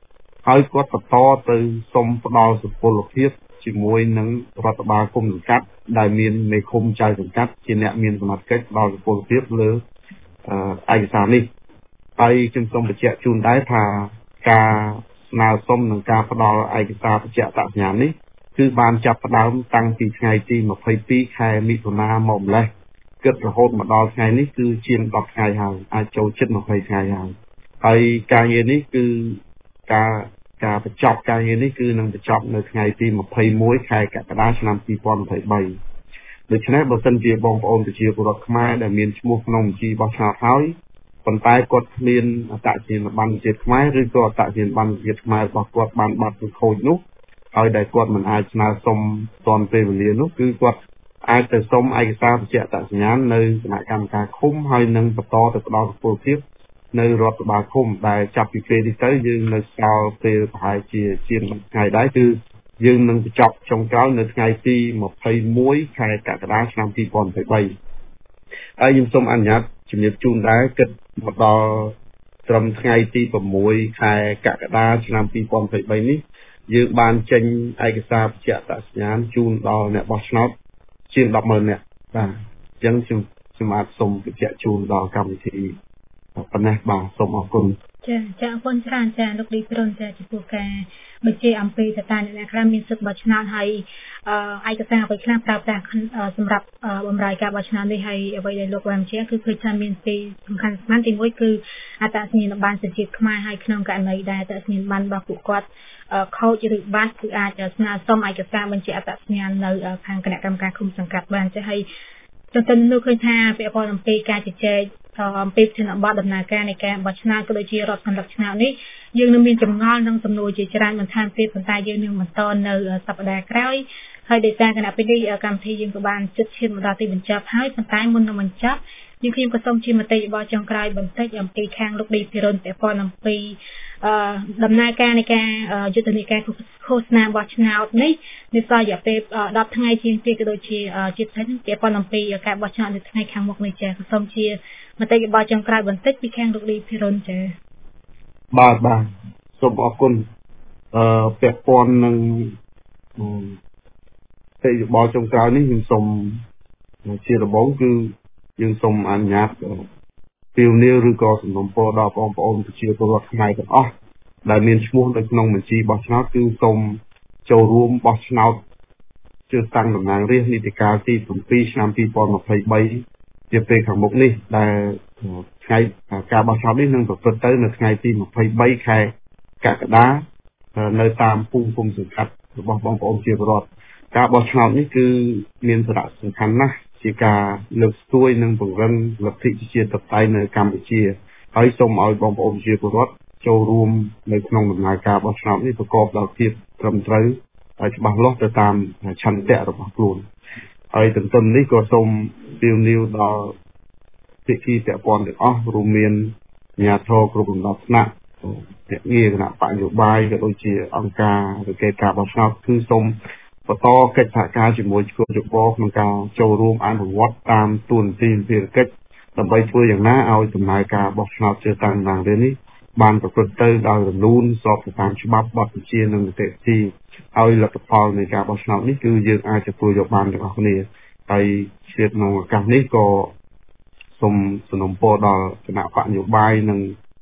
ហើយគាត់បន្តទៅសុំផ្ដល់សុពលភាពជាមួយនឹងរដ្ឋបាលគុំសង្កាត់ដែលមានមេឃុំចៅសង្កាត់ជាអ្នកមានសមត្ថកិច្ចផ្ដល់សុពលភាពលើឯកសារនេះហើយខ្ញុំសូមបញ្ជាក់ជូនដែរថាការស្នើសុំនឹងការផ្ដល់ឯកសារបញ្ជាក់អត្តសញ្ញាណនេះគឺបានចាប់ផ្ដើមតាំងពីថ្ងៃទីម្ភៃពីរខែមិថុនាមកម្លេះគិតរហូតមកដល់ថ្ងៃនេះគឺជាងដប់ថ្ងៃហើយអាចចូលជិតยี่สิบថ្ងៃហើយហើយការងារនេះគឺការការបញ្ចប់ការងារនេះគឺនឹងបញ្ចប់នៅថ្ងៃទីยี่สิบเอ็ดខែកក្កដាឆ្នាំยี่สิบยี่สิบสามដូច្នេះបើសិនជាបងប្អូនប្រជាពលរដ្ឋខ្មែរដែលមានឈ្មោះក្នុងបញ្ជីបោះឆ្នោតហើយប៉ុន្តែគាត់គ្មានអត្តសញ្ញាណប័ណ្ណជាតិខ្មែរឬក៏អត្តសញ្ញាណប័ណ្ណជាតិខ្មែររបស់គាត់បានបាត់ឬខូចនោះហើយដែលគាត់មិនអាចស្នើសុំទាន់ពេលវេលានោះគឺគាត់អាចទៅសុំឯកសារបញ្ជាក់អត្តសញ្ញាណនៅគណៈកម្មការឃុំហើយនឹងបន្តទៅផ្ដល់សុពលភាពនៅរដ្ឋបាលឃុំដែលចាប់ពីពេលនេះទៅយើងនៅសល់ពេលប្រហែលជាជាងថ្ងៃដែរគឺយើងនឹងបញ្ចប់ចុងក្រោយនៅថ្ងៃទីยี่สิบเอ็ดខែកក្កដាឆ្នាំยี่สิบยี่สิบสามហើយខ្ញុំសូមអនុញ្ញាតជំរាបជូនដែរគិតមកដល់ត្រឹមថ្ងៃទីหกខែកក្កដាឆ្នាំยี่สิบยี่สิบสามនេះយើងបានចេញឯកសារបញ្ជាក់អត្តសញ្ញាណជូនដល់អ្នកបោះឆ្នោតជាង ដប់ម៉ឺន នាក់បាទអញ្ចឹងខ្ញុំខ្ញុំអាចសូមបញ្ជាក់ជូនដល់កម្មវិធីប៉ុណ្ណេះបាទសូមអរគុណចាចាអរគុណច្រើនចាលោកឌីប្រុនចាចំពោះការបញ្ជាអំពីតើតើអ្នកខ្លះមានសិទ្ធិបោះឆ្នោតហើយឯកសារអ្វីខ្លះប្រើប្រាស់សម្រាប់បម្រើការបោះឆ្នោតនេះហើយអ្វីដែលលោកបានបញ្ជាក់គឺឃើញថាមានពីសំខាន់សំខាន់ទីមួយគឺអត្តសញ្ញាណប័ណ្ណជាតិខ្មែរហើយក្នុងករណីដែលអត្តសញ្ញាណប័ណ្ណរបស់ពួកគាត់ខូចឬបាត់គឺអាចស្នើសុំឯកសារបញ្ជាក់អត្តសញ្ញាណនៅខាងគណៈកម្មការឃុំសង្កាត់បានចាហើយទន្ទឹមនោះឃើញថាពាក់ព័ន្ធអំពីការជជែកអំពីជំនបដំណើរការនៃការបោះឆ្នោតក៏ដូចជារដ្ឋសន្តិឆ្នោតនេះយើងនឹងមានចម្ងល់និងសំណួរជាច្រើនបន្ថែមទៀតប៉ុន្តែយើងនឹងបន្តនៅសប្តាហ៍ក្រោយហើយដោយសារគណៈពេលនេះកម្មវិធីយើងក៏បានជិតឈានមកដល់ទីបញ្ចប់ហើយប៉ុន្តែមុននឹងបញ្ចប់យើងខ្ញុំក៏សូមជាមតិយោបល់ចុងក្រោយបន្តិចអំពីខាងលោកឌីភិរុនពាក់ព័ន្ធអំពីដំណើរការនៃការយុទ្ធនាការឃោសនាបោះឆ្នោតនេះនៅសល់រយៈពេលដប់ថ្ងៃជាងទៀតក៏ដូចជាជាផ្សេងពាក់ព័ន្ធអំពីការបោះឆ្នោតនៅថ្ងៃខាងមុខនេះចា៎សូមជាមតិយោបល់ចុងក្រោយបន្តិចពីខាងលោកឌីភិរុនចា៎បាទបាទសូមអរគុណអឺពាក់ព័ន្ធនឹងមតិយោបល់ចុងក្រោយនេះខ្ញុំសូមជាដំបូងគឺយើងសូមអនុញ្ញាតពីវនីឬក៏សំណូមពរដល់បងប្អូនប្រជាពលរដ្ឋខ្មែរទាំងអស់ដែលមានឈ្មោះនៅក្នុងបញ្ជីបោះឆ្នោតគឺសូមចូលរួមបោះឆ្នោតជ្រើសតាំងតំណាងរាស្ត្រនីតិកាលទីเจ็ดឆ្នាំยี่สิบยี่สิบสามជាពេលខាងមុខនេះដែលថ្ងៃការបោះឆ្នោតនេះនឹងប្រព្រឹត្តទៅនៅថ្ងៃទីยี่สิบสามខែកក្កដានៅតាមភូមិឃុំសង្កាត់របស់បងប្អូនប្រជាពលរដ្ឋការបោះឆ្នោតនេះគឺមានសារៈសំខាន់ណាស់ជាការលើកស្ទួយនិងពង្រឹងលទ្ធិប្រជាធិបតេយ្យនៅកម្ពុជាហើយសូមឲ្យបងប្អូនប្រជាពលរដ្ឋចូលរួមនៅក្នុងដំណើរការបោះឆ្នោតនេះប្រកបដោយភាពត្រឹមត្រូវហើយច្បាស់លាស់ទៅតាមឆន្ទៈរបស់ខ្លួនហើយទន្ទឹមនេះក៏សូមពីវនីវដល់ពិធីពាក់ព័ន្ធទាំងអស់រួមមានអាជ្ញាធរគ្រប់លំដាប់ថ្នាក់អ្នកងារគណៈបកនយោបាយក៏ដូចជាអង្គការវិកេតការបោះឆ្នោតគឺសូមបន្តកិច្ចសហការជាមួយគណៈយោបល់ក្នុងការចូលរួមអនុវត្តតាមទូនទីភារកិច្ចដើម្បីធ្វើយ៉ាងណាឲ្យដំណើរការបោះឆ្នោតជ្រើសតាំងតំណាងរាស្ត្រនេះបានប្រព្រឹត្តទៅដោយរលូនស្របទៅតាមច្បាប់បទបញ្ជានិងនីតិវិធីឲ្យលទ្ធផលនៃការបោះឆ្នោតនេះគឺយើងអាចទទួលយកបានទាំងអស់គ្នាហើយជាក្នុងឱកាសនេះក៏សូមសំណូមពរដល់គណៈបកនយោបាយនិង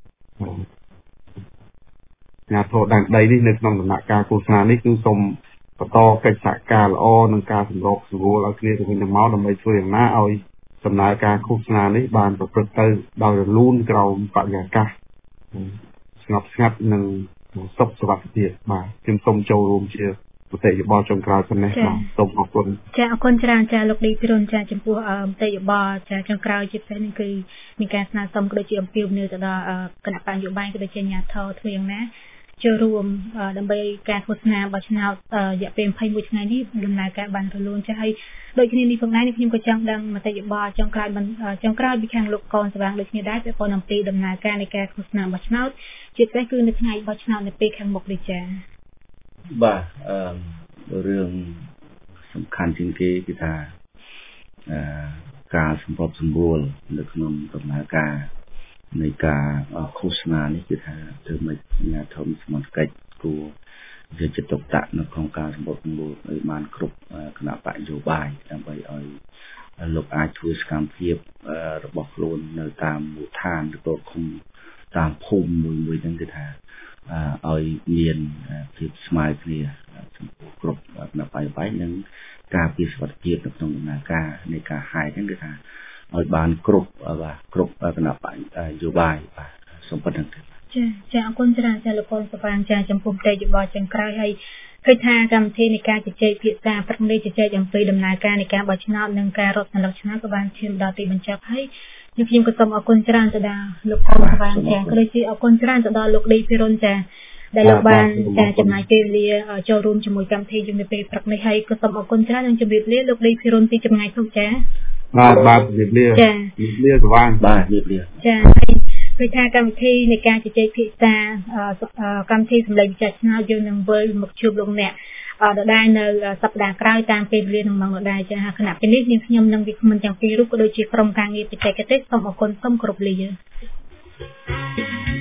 អាជ្ញាធរដែនដីនេះនៅក្នុងដំណាក់កាលឃោសនានេះគឺសូមបន្តកិច្ចសហការល្អនិងការសម្របសម្រួលឲ្យគ្នាទៅវិញទៅមកដើម្បីធ្វើយ៉ាងណាឲ្យដំណើរការឃោសនានេះបានប្រព្រឹត្តទៅដោយរលូនក្រោមបរិយាកាសស្ងប់ស្ងាត់និងសុខសុវត្ថិភាពបាទខ្ញុំសូមចូលរួមជាមតិយោបល់ចុងក្រោយប៉ុណ្ណេះបាទសូមអរគុណចាអរគុណច្រើនចាលោកឌីភិរុនចាចំពោះមតិយោបល់ចាចុងក្រោយជាពិសេសនេះគឺមានការស្នើសុំក៏ដូចជាអំពាវនាវទៅដល់គណៈបញ្ញយោបាយក៏ដូចជាអាជ្ញាធរធ្វើយ៉ាងណាចូលរួមដើម្បីការឃោសនាបោះឆ្នោតរយៈពេលยี่สิบเอ็ดថ្ងៃនេះដំណើរការបានរលូនចាស់ហើយដូចគ្នានេះផងដែរខ្ញុំក៏ចង់ដឹងមតិយោបល់ចុងក្រោយចុងក្រោយពីខាងលោកកនស្វាងដូចគ្នាដែរពាក់ព័ន្ធអំពីដំណើរការនៃការឃោសនាបោះឆ្នោតជាពិសេសគឺនៅថ្ងៃបោះឆ្នោតនៅពេលខាងមុខនេះចា៎បាទអឺរឿងសំខាន់ជាងគេគឺថាអឺការសម្របសម្រួលនៅក្នុងដំណើរការនៃការឃោសនានេះគឺថាធ្វើម៉េចអាជ្ញាធរសមត្ថកិច្ចគួរយកចិត្តទុកដាក់នៅក្នុងការសម្បូរមូលឲ្យបានគ្រប់គណៈបកនយោបាយដើម្បីឲ្យលោកអាចធ្វើសកម្មភាពរបស់ខ្លួននៅតាមមូលដ្ឋានឬក៏ឃុំតាមភូមិមួយមួយហ្នឹងគឺថាឲ្យមានភាពស្មើគ្នាចំពោះគ្រប់គណៈបកនយោបាយនិងការពារសុខភាពនៅក្នុងដំណើរការនៃការហាយហ្នឹងគឺថាឲ្យបានគ្រប់បាទគ្រប់គណៈបកនយោបាយបាទសូមប៉ុណ្្នឹងទេចាចាអរគុណច្រើនចាលោកកូនសវាងចាចំពោះប្រតិយោបល់ចុងក្រោយហើយឃើញថាកម្មវិធីនៃការជជែកភាសាព្រឹកនេះជជែកអំពីដំណើរការនៃការបោះឆ្នោតនិងការរត់សន្លឹកឆ្នោតក៏បានឈានដល់ទីបញ្ចប់ហើយខ្ញុំខ្ញុំក៏សូមអរគុណច្រើនទៅដល់លោកកូនសវាងចាក៏ដូចជាអរគុណច្រើនទៅដល់លោកឌីភិរុនចាដែលលោកបានចាចំណាយពេលវេលាចូលរួមជាមួយកម្មវិធីយើងនៅពេលព្រឹកនេះហើយក៏សូមអរគុណច្រើននិងជម្រាបលាលោកឌីភិរុនពីចម្ងាយនោះចាបាទបាទជម្រាបលាចាជម្រាបលាសវាងបាទជម្រាបលាចាឃើញថាកម្មវិធីនៃការជជែកភាសាកម្មវិធីសម្លេងវិចារឆ្នោតយើងនឹងវិលមកជួបលោកអ្នកដដែលនៅសប្តាហ៍ក្រោយតាមពេលវេលានឹងម៉ោងដដែលចាគណៈពេលនេះនាងខ្ញុំនិងវិក្កាមទាំងពីររូបក៏ដូចជាក្រុមការងារបច្ចេកទេសសូមអរគុណសូមគោរពលា